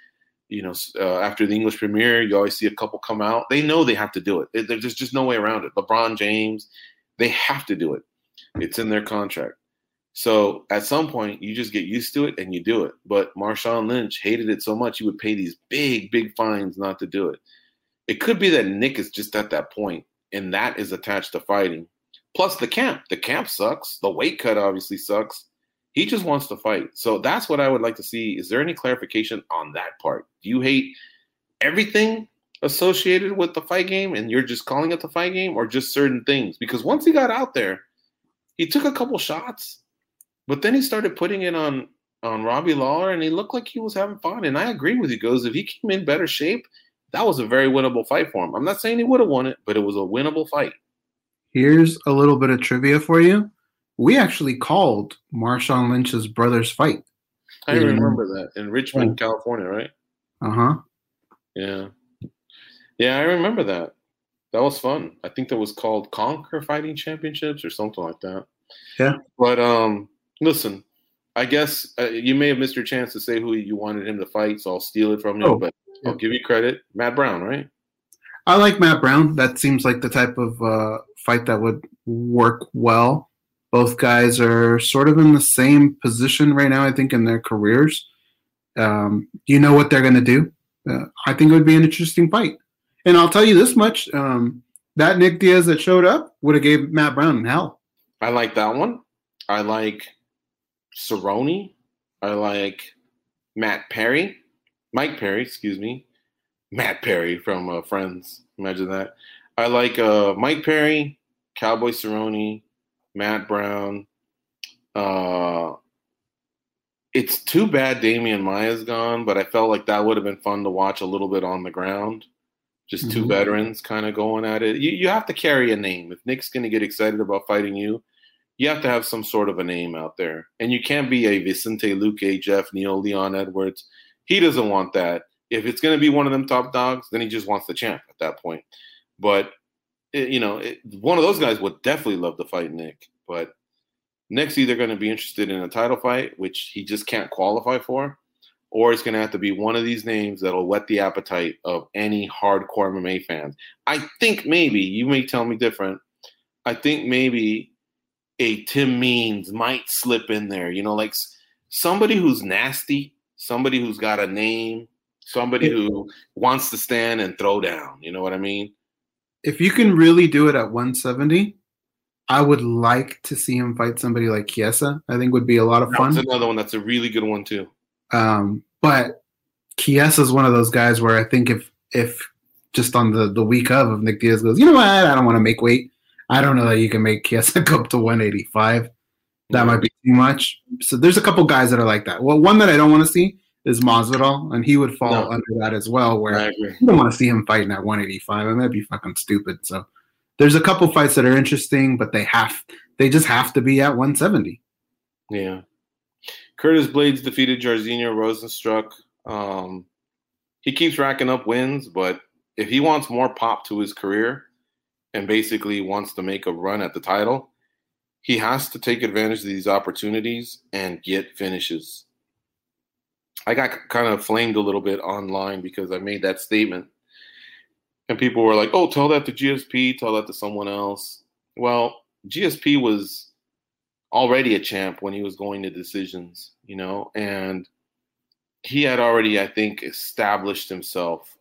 after the English Premier, you always see a couple come out. They know they have to do it. There's just no way around it. LeBron James, they have to do it. It's in their contract. So at some point, you just get used to it and you do it. But Marshawn Lynch hated it so much, he would pay these big, big fines not to do it. It could be that Nick is just at that point, and that is attached to fighting. Plus the camp. The camp sucks. The weight cut obviously sucks. He just wants to fight. So that's what I would like to see. Is there any clarification on that part? Do you hate everything associated with the fight game and you're just calling it the fight game, or just certain things? Because once he got out there, he took a couple shots, but then he started putting it on Robbie Lawler, and he looked like he was having fun. And I agree with you, Goes. If he came in better shape, that was a very winnable fight for him. I'm not saying he would have won it, but it was a winnable fight. Here's a little bit of trivia for you. We actually called Marshawn Lynch's brother's fight. I remember that in Richmond, California, right? Uh-huh. Yeah. Yeah, I remember that. That was fun. I think that was called Conquer Fighting Championships or something like that. Yeah. But listen, I guess you may have missed your chance to say who you wanted him to fight, so I'll steal it from you. But I'll give you credit. Matt Brown, right? I like Matt Brown. That seems like the type of fight that would work well. Both guys are sort of in the same position right now, I think, in their careers. You know what they're going to do. I think it would be an interesting fight. And I'll tell you this much. That Nick Diaz that showed up would have gave Matt Brown hell. I like that one. I like Cerrone. I like Mike Perry, excuse me. Matt Perry from Friends. Imagine that. I like Mike Perry, Cowboy Cerrone, Matt Brown. It's too bad Damian Maya's gone, but I felt like that would have been fun to watch a little bit on the ground. Just two veterans kind of going at it. You have to carry a name. If Nick's going to get excited about fighting you, you have to have some sort of a name out there. And you can't be a Vicente Luque, Jeff Neal, Leon Edwards. He doesn't want that. If it's going to be one of them top dogs, then he just wants the champ at that point. But, one of those guys would definitely love to fight Nick. But Nick's either going to be interested in a title fight, which he just can't qualify for, or it's going to have to be one of these names that'll whet the appetite of any hardcore MMA fans. I think maybe, you may tell me different, I think maybe a Tim Means might slip in there, like somebody who's nasty, somebody who's got a name, somebody who wants to stand and throw down. You know what I mean? If you can really do it at 170, I would like to see him fight somebody like Chiesa. I think would be a lot of fun. That's another one. That's a really good one too. But Chiesa is one of those guys where I think if just on the week of Nick Diaz goes, you know what, I don't want to make weight. I don't know that you can make Chiesa go up to 185. That might be too much. So there's a couple guys that are like that. Well, one that I don't want to see is Masvidal, and he would fall under that as well, where you don't want to see him fighting at 185. I mean, that'd be fucking stupid. So there's a couple fights that are interesting, but they just have to be at 170. Yeah. Curtis Blades defeated Jairzinho Rozenstruik. He keeps racking up wins, but if he wants more pop to his career and basically wants to make a run at the title, he has to take advantage of these opportunities and get finishes. I got kind of flamed a little bit online because I made that statement. And people were like, oh, tell that to GSP, tell that to someone else. Well, GSP was already a champ when he was going to decisions, and he had already, I think, established himself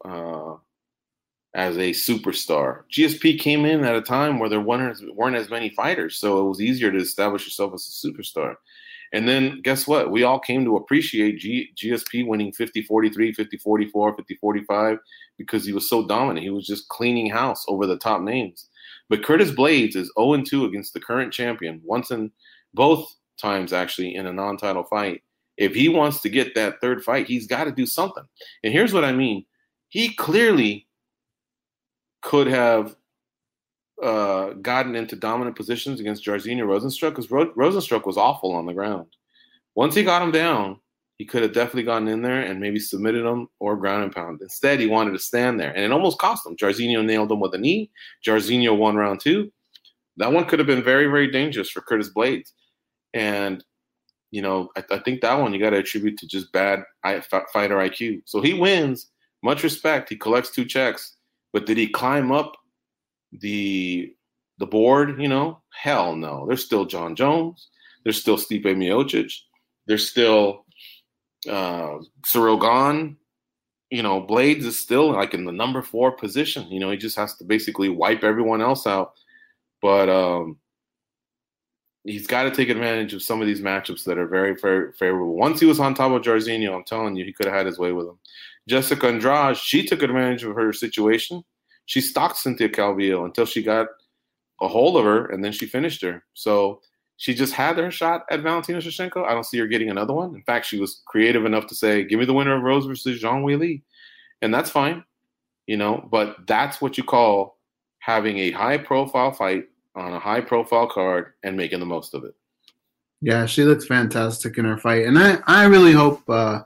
as a superstar. GSP came in at a time where there weren't as many fighters, so it was easier to establish yourself as a superstar. And then guess what? We all came to appreciate GSP winning 50-43, 50-44, 50-45 because he was so dominant. He was just cleaning house over the top names. But Curtis Blades is 0-2 against the current champion, both times actually in a non-title fight. If he wants to get that third fight, he's got to do something. And here's what I mean. He clearly could have gotten into dominant positions against Jairzinho Rozenstruik because Rozenstruik was awful on the ground. Once he got him down, he could have definitely gotten in there and maybe submitted him or ground and pound. Instead, he wanted to stand there, and it almost cost him. Jairzinho nailed him with a knee. Jairzinho won round 2. That one could have been very, very dangerous for Curtis Blades. And, I think that one you got to attribute to just bad fighter IQ. So he wins. Much respect. He collects 2 checks. But did he climb up the board, Hell no. There's still John Jones. There's still Stipe Miocic. There's still Cyril Gane. Blades is still like in the number 4 position. He just has to basically wipe everyone else out. But he's got to take advantage of some of these matchups that are very, very favorable. Once he was on top of Jairzinho, I'm telling you, he could have had his way with him. Jessica Andrade, she took advantage of her situation. She stalked Cynthia Calvillo until she got a hold of her, and then she finished her. So she just had her shot at Valentina Shevchenko. I don't see her getting another one. In fact, she was creative enough to say, give me the winner of Rose versus Zhang Weili. And that's fine, but that's what you call having a high-profile fight on a high-profile card and making the most of it. Yeah, she looks fantastic in her fight. And I really hope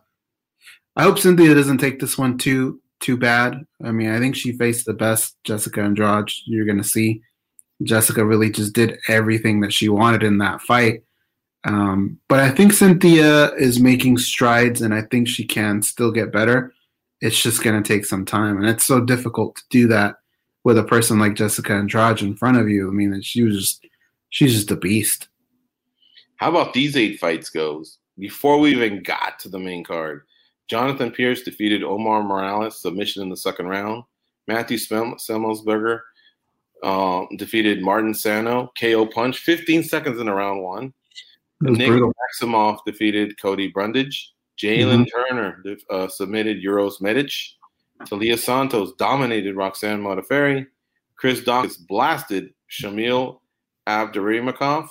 Cynthia doesn't take this one too bad. I mean, I think she faced the best Jessica Andrade you're going to see. Jessica really just did everything that she wanted in that fight. But I think Cynthia is making strides, and I think she can still get better. It's just going to take some time. And it's so difficult to do that with a person like Jessica Andrade in front of you. I mean, she's just a beast. How about these 8 fights goes? Before we even got to the main card, Jonathan Pierce defeated Omar Morales, submission in the second round. Matthew Semelsberger defeated Martin Sano, KO punch, 15 seconds into round 1. It was Nick brutal. Maximoff defeated Cody Brundage. Jalen Turner submitted Euros Medic. Talia Santos dominated Roxanne Modafferi. Chris Dawkins blasted Shamil Abduraimov.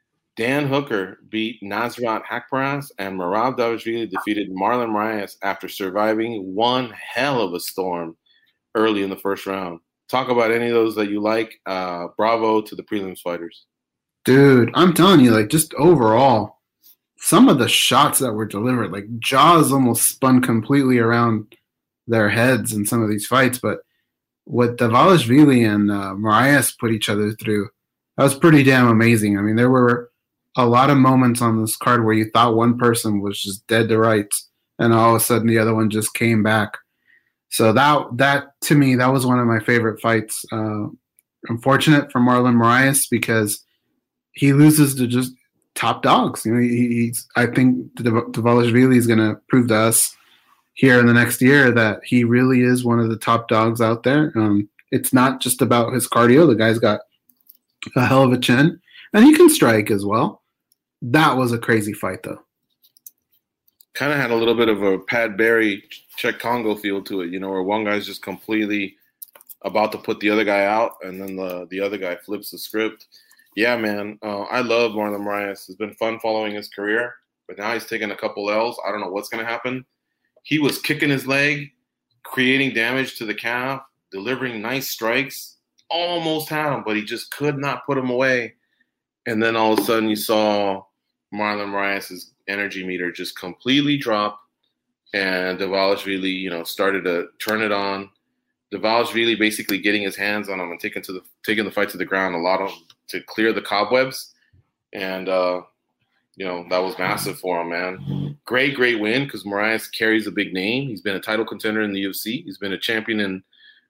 Dan Hooker beat Nasrat Hakparas, and Merab Dvalishvili defeated Marlon Moraes after surviving one hell of a storm early in the first round. Talk about any of those that you like. Bravo to the prelims fighters. Dude, I'm telling you, like, just overall, some of the shots that were delivered, like, jaws almost spun completely around their heads in some of these fights. But what Dvalishvili and Moraes put each other through, that was pretty damn amazing. I mean, there were a lot of moments on this card where you thought one person was just dead to rights, and all of a sudden the other one just came back. So that to me, that was one of my favorite fights. Unfortunate for Marlon Moraes because he loses to just top dogs. You know, I think Dvalishvili is going to prove to us here in the next year that he really is one of the top dogs out there. It's not just about his cardio. The guy's got a hell of a chin, and he can strike as well. That was a crazy fight, though. Kind of had a little bit of a Pat Barry, Czech Congo feel to it, you know, where one guy's just completely about to put the other guy out, and then the other guy flips the script. Yeah, man, I love Marlon Moraes. It's been fun following his career, but now he's taking a couple L's. I don't know what's going to happen. He was kicking his leg, creating damage to the calf, delivering nice strikes, almost had him, but he just could not put him away. And then all of a sudden you saw Marlon Moraes' energy meter just completely drop, and Dvalishvili, you know, started to turn it on. Dvalishvili basically getting his hands on him and taking the fight to the ground, a lot of to clear the cobwebs, and you know, that was massive for him, man. Great win because Moraes carries a big name. He's been a title contender in the UFC. He's been a champion in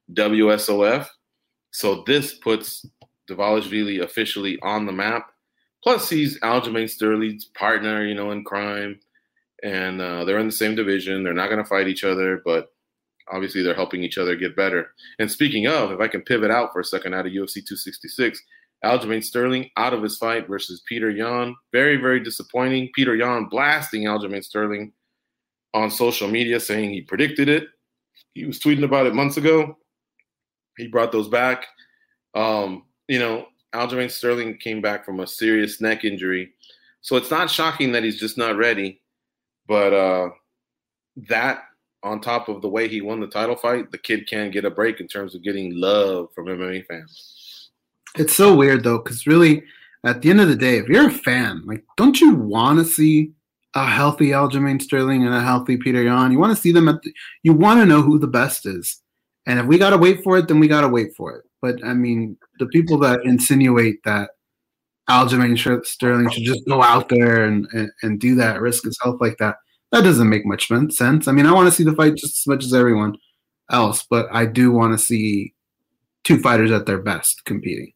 WSOF. So this puts Dvalishvili officially on the map. Plus, he's Aljamain Sterling's partner, you know, in crime, and they're in the same division. They're not going to fight each other, but obviously they're helping each other get better. And speaking of, if I can pivot out for a second out of UFC 266, Aljamain Sterling out of his fight versus Peter Yan. Very, very disappointing. Peter Yan blasting Aljamain Sterling on social media saying he predicted it. He was tweeting about it months ago. He brought those back. You know, Aljamain Sterling came back from a serious neck injury. So it's not shocking that he's just not ready. But that, on top of the way he won the title fight, the kid can't get a break in terms of getting love from MMA fans. It's so weird, though, because really, at the end of the day, if you're a fan, like, don't you want to see a healthy Aljamain Sterling and a healthy Peter Yan? You want to see them you want to know who the best is. And if we got to wait for it, then we got to wait for it. But, I mean, the people that insinuate that Aljamain Sterling should just go out there and do that, risk his health like that, that doesn't make much sense. I mean, I want to see the fight just as much as everyone else, but I do want to see two fighters at their best competing.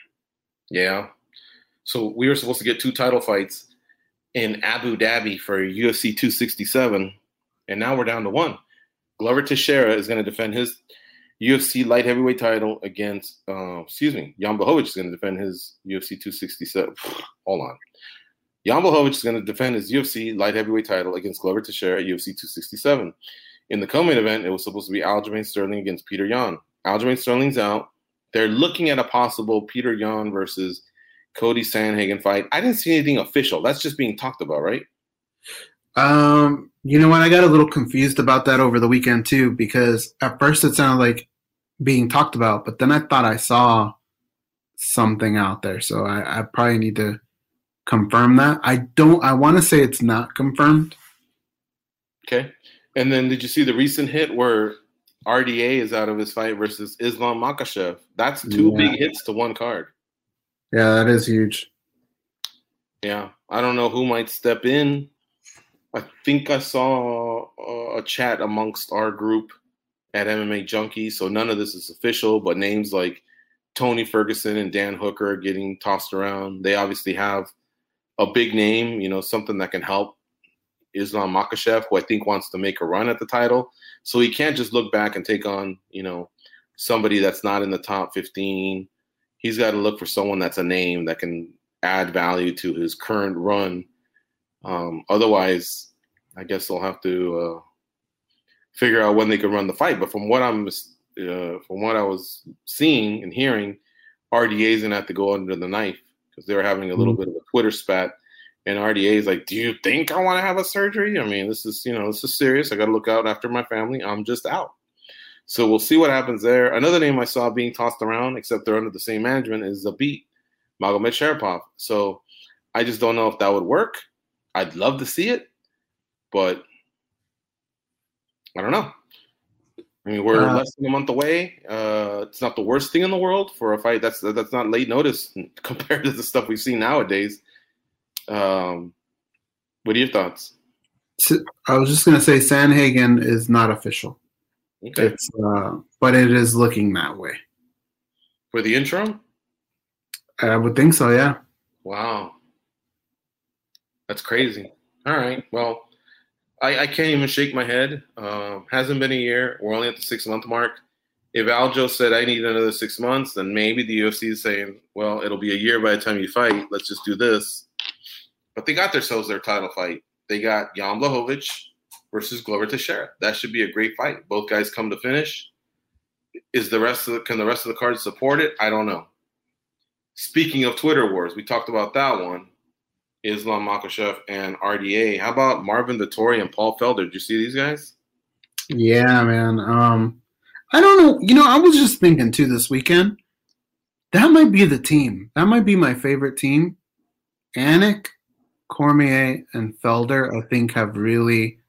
Yeah. So we were supposed to get two title fights in Abu Dhabi for UFC 267, and now we're down to one. Glover Teixeira is going to defend his UFC light heavyweight title against, Jan Blachowicz is going to defend his UFC 267. Hold on. Jan Blachowicz is going to defend his UFC light heavyweight title against Glover Teixeira at UFC 267. In the co-main event, it was supposed to be Aljamain Sterling against Peter Yan. Aljamain Sterling's out. They're looking at a possible Peter Yan versus Cody Sandhagen fight. I didn't see anything official. That's just being talked about, right? You know what? I got a little confused about that over the weekend too, because at first it sounded like being talked about, but then I thought I saw something out there. So I probably need to confirm that. I want to say it's not confirmed. Okay. And then did you see the recent hit where RDA is out of his fight versus Islam Makhachev? That's two big hits to one card. Yeah, that is huge. Yeah. I don't know who might step in. I think I saw a chat amongst our group at MMA Junkie, so none of this is official, but names like Tony Ferguson and Dan Hooker are getting tossed around. They obviously have a big name, you know, something that can help Islam Makhachev, who I think wants to make a run at the title. So he can't just look back and take on, you know, somebody that's not in the top 15. He's got to look for someone that's a name that can add value to his current run. Otherwise, I guess they'll have to figure out when they can run the fight. But from what I was seeing and hearing, RDA's gonna have to go under the knife because they were having a little bit of a Twitter spat. And RDA is like, "Do you think I want to have a surgery? I mean, this is serious. I got to look out after my family. I'm just out." So we'll see what happens there. Another name I saw being tossed around, except they're under the same management, is Zabit Magomedsharipov. So I just don't know if that would work. I'd love to see it, but I don't know. I mean, we're less than a month away. It's not the worst thing in the world for a fight. That's not late notice compared to the stuff we see nowadays. What are your thoughts? I was just going to say Sandhagen is not official. Okay. But it is looking that way. For the interim? I would think so, yeah. Wow. That's crazy. All right. Well, I can't even shake my head. Hasn't been a year. We're only at the 6-month mark. If Aljo said I need another 6 months, then maybe the UFC is saying, well, it'll be a year by the time you fight. Let's just do this. But they got themselves their title fight. They got Jan Blachowicz versus Glover Teixeira. That should be a great fight. Both guys come to finish. Can the rest of the cards support it? I don't know. Speaking of Twitter wars, we talked about that one. Islam Makhachev and RDA. How about Marvin Vettori and Paul Felder? Did you see these guys? Yeah, man. I don't know. I was just thinking too this weekend. That might be the team. That might be my favorite team. Anik, Cormier, and Felder, I think, have really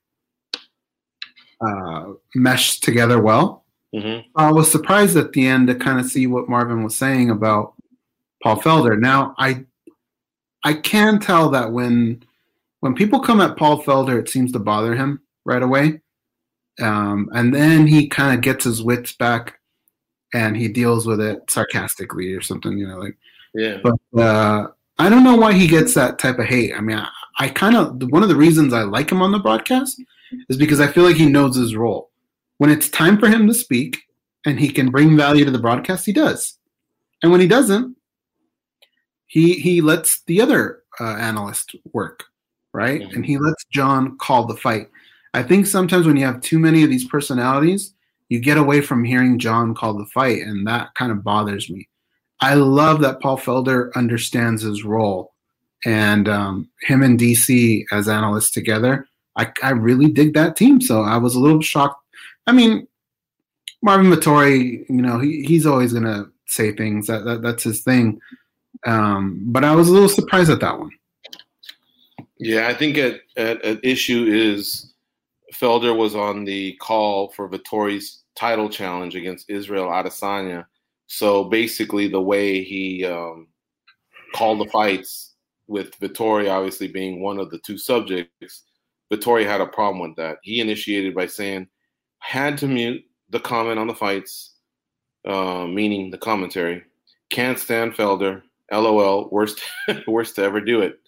meshed together well. Mm-hmm. I was surprised at the end to kind of see what Marvin was saying about Paul Felder. Now, I can tell that when people come at Paul Felder, it seems to bother him right away. And then he kind of gets his wits back and he deals with it sarcastically or something, Yeah. But I don't know why he gets that type of hate. I mean, I kind of, one of the reasons I like him on the broadcast is because I feel like he knows his role. When it's time for him to speak and he can bring value to the broadcast, he does. And when he doesn't, he lets the other analyst work, right? Mm-hmm. And he lets John call the fight. I think sometimes when you have too many of these personalities, you get away from hearing John call the fight, and that kind of bothers me. I love that Paul Felder understands his role, and him and DC as analysts together, I really dig that team. So I was a little shocked. I mean, Marvin Vettori, he's always going to say things. That's his thing. But I was a little surprised at that one. Yeah, I think an issue is Felder was on the call for Vettori's title challenge against Israel Adesanya. So basically the way he called the fights, with Vettori obviously being one of the two subjects, Vettori had a problem with that. He initiated by saying, had to mute the comment on the fights, meaning the commentary. Can't stand Felder. LOL, worst to ever do it.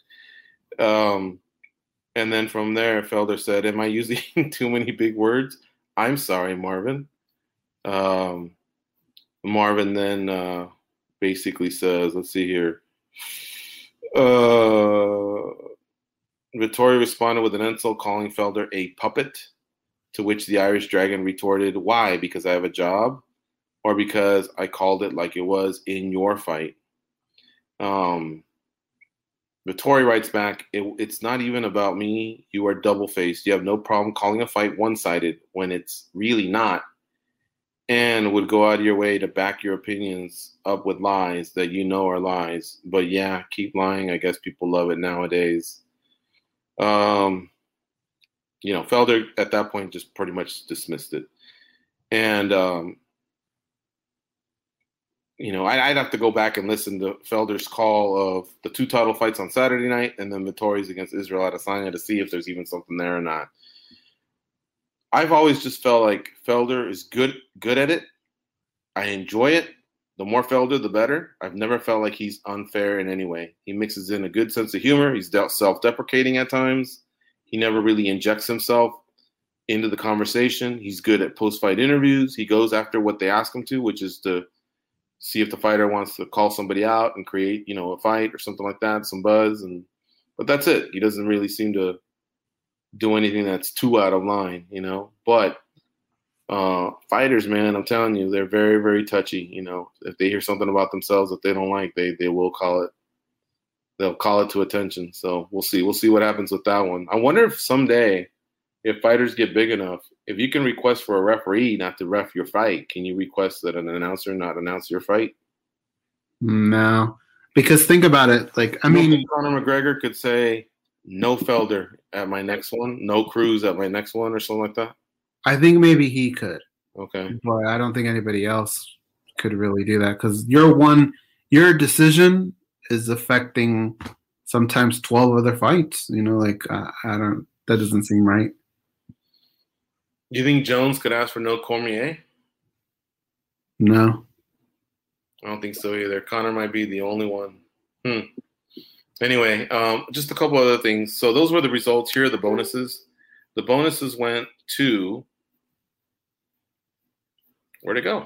And then from there, Felder said, am I using too many big words? I'm sorry, Marvin. Marvin then basically says, let's see here. Vettori responded with an insult, calling Felder a puppet, to which the Irish Dragon retorted, why? Because I have a job? Or because I called it like it was in your fight? Vettori writes back, it's not even about me. You are double-faced. You have no problem calling a fight one-sided when it's really not, and would go out of your way to back your opinions up with lies that you know are lies. But yeah, keep lying. I guess people love it nowadays. Felder at that point just pretty much dismissed it. And, I'd have to go back and listen to Felder's call of the two title fights on Saturday night and then Vettori's against Israel Adesanya to see if there's even something there or not. I've always just felt like Felder is good at it. I enjoy it. The more Felder, the better. I've never felt like he's unfair in any way. He mixes in a good sense of humor. He's self-deprecating at times. He never really injects himself into the conversation. He's good at post-fight interviews. He goes after what they ask him to, which is to see if the fighter wants to call somebody out and create, a fight or something like that, some buzz, but that's it. He doesn't really seem to do anything that's too out of line, But fighters, man, I'm telling you, they're very, very touchy. If they hear something about themselves that they don't like, they will call it. They'll call it to attention. So we'll see. We'll see what happens with that one. I wonder if someday, if fighters get big enough, if you can request for a referee not to ref your fight, can you request that an announcer not announce your fight? No, because think about it. Like, I mean, Conor McGregor could say, no Felder at my next one, no Cruz at my next one, or something like that. I think maybe he could. Okay. But I don't think anybody else could really do that because your decision is affecting sometimes 12 other fights. I don't. That doesn't seem right. Do you think Jones could ask for no Cormier? No. I don't think so either. Conor might be the only one. Anyway, just a couple other things. So those were the results. Here are the bonuses. The bonuses went to – where'd it go?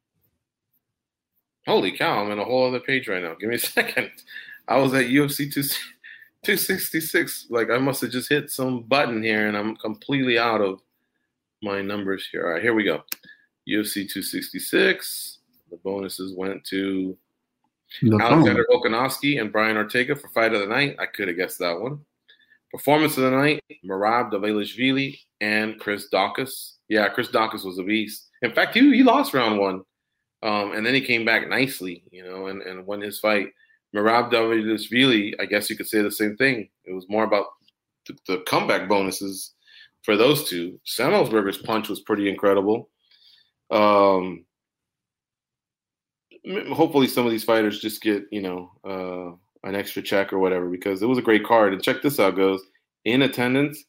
Holy cow, I'm on a whole other page right now. Give me a second. I was at UFC 266. Like, I must have just hit some button here, and I'm completely out of my numbers here. All right, here we go. UFC 266. The bonuses went to Alexander Volkanovski and Brian Ortega for Fight of the Night. I could have guessed that one. Performance of the Night, Merab Dvalishvili and Chris Daukaus. Yeah, Chris Daukaus was a beast. In fact, he lost round one. And then he came back nicely, and won his fight. Merab Dvalishvili, I guess you could say the same thing. It was more about the comeback bonuses for those two. Semelsberger's punch was pretty incredible. Hopefully some of these fighters just get, an extra check or whatever, because it was a great card. And check this out, goes. In attendance,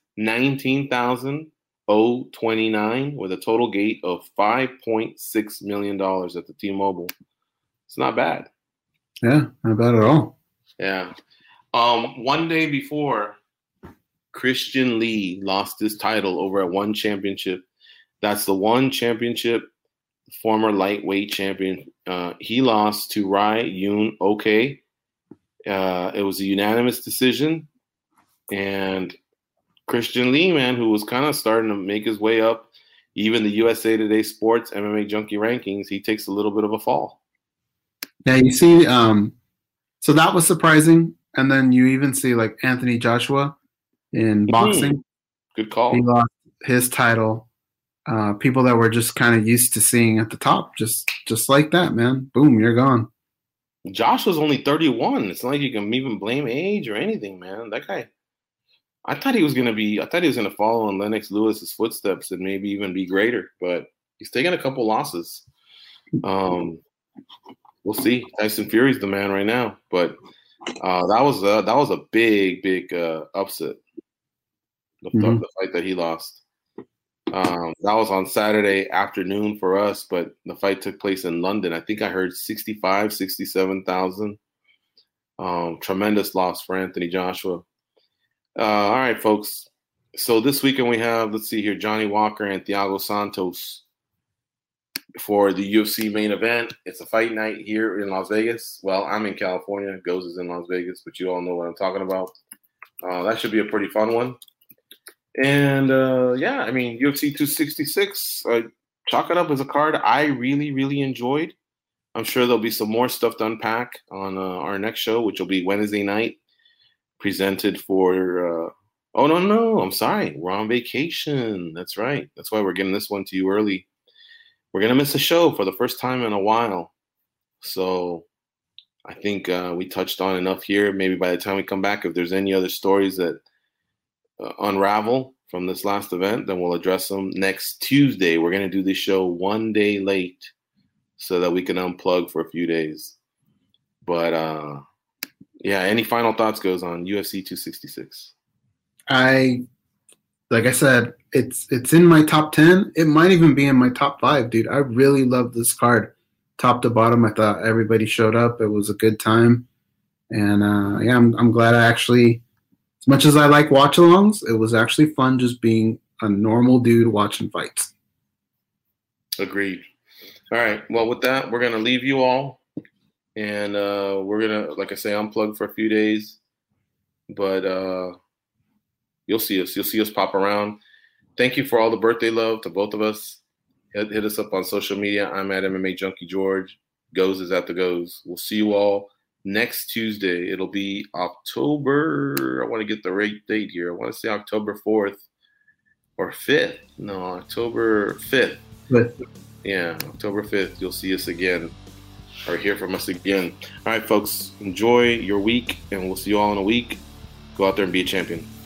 19,029 with a total gate of $5.6 million at the T-Mobile. It's not bad. Yeah, not bad at all. Yeah. One day before, Christian Lee lost his title over at One Championship. That's the One Championship, former lightweight champion. He lost to Rai Yoon Okay. It was a unanimous decision. And Christian Lee, man, who was kind of starting to make his way up, even the USA Today Sports MMA Junkie rankings, he takes a little bit of a fall. Yeah, you see, so that was surprising. And then you even see like Anthony Joshua in boxing. Good call. He lost his title. People that were just kind of used to seeing at the top, just like that, man. Boom, you're gone. Josh was only 31. It's not like you can even blame age or anything, man. That guy, I thought he was going to follow in Lennox Lewis's footsteps and maybe even be greater, but he's taken a couple losses. We'll see. Tyson Fury's the man right now, but that was a big upset. The fight that he lost. That was on Saturday afternoon for us, but the fight took place in London. I think I heard 67,000. Tremendous loss for Anthony Joshua. All right, folks. So this weekend we have, let's see here, Johnny Walker and Thiago Santos for the UFC main event. It's a fight night here in Las Vegas. Well, I'm in California. Goes is in Las Vegas, but you all know what I'm talking about. That should be a pretty fun one. And, UFC 266, chalk it up as a card I really, really enjoyed. I'm sure there'll be some more stuff to unpack on our next show, which will be Wednesday night, presented for I'm sorry. We're on vacation. That's right. That's why we're getting this one to you early. We're going to miss a show for the first time in a while. So I think we touched on enough here. Maybe by the time we come back, if there's any other stories that unravel from this last event, then we'll address them next Tuesday. We're going to do this show one day late so that we can unplug for a few days. But any final thoughts goes on UFC 266? Like I said, it's in my top 10. It might even be in my top 5, dude. I really love this card, top to bottom. I thought everybody showed up. It was a good time, and I'm glad I actually. As much as I like watch-alongs, it was actually fun just being a normal dude watching fights. Agreed. All right. Well, with that, we're gonna leave you all, and we're gonna, like I say, unplug for a few days, but you'll see us. You'll see us pop around. Thank you for all the birthday love to both of us. Hit us up on social media. I'm at MMA Junkie George. Goes is at the Goes. We'll see you all next Tuesday. It'll be October. I want to get the right date here. I want to say October 4th or 5th. No, October 5th. Yeah, October 5th. You'll see us again or hear from us again. All right, folks. Enjoy your week, and we'll see you all in a week. Go out there and be a champion.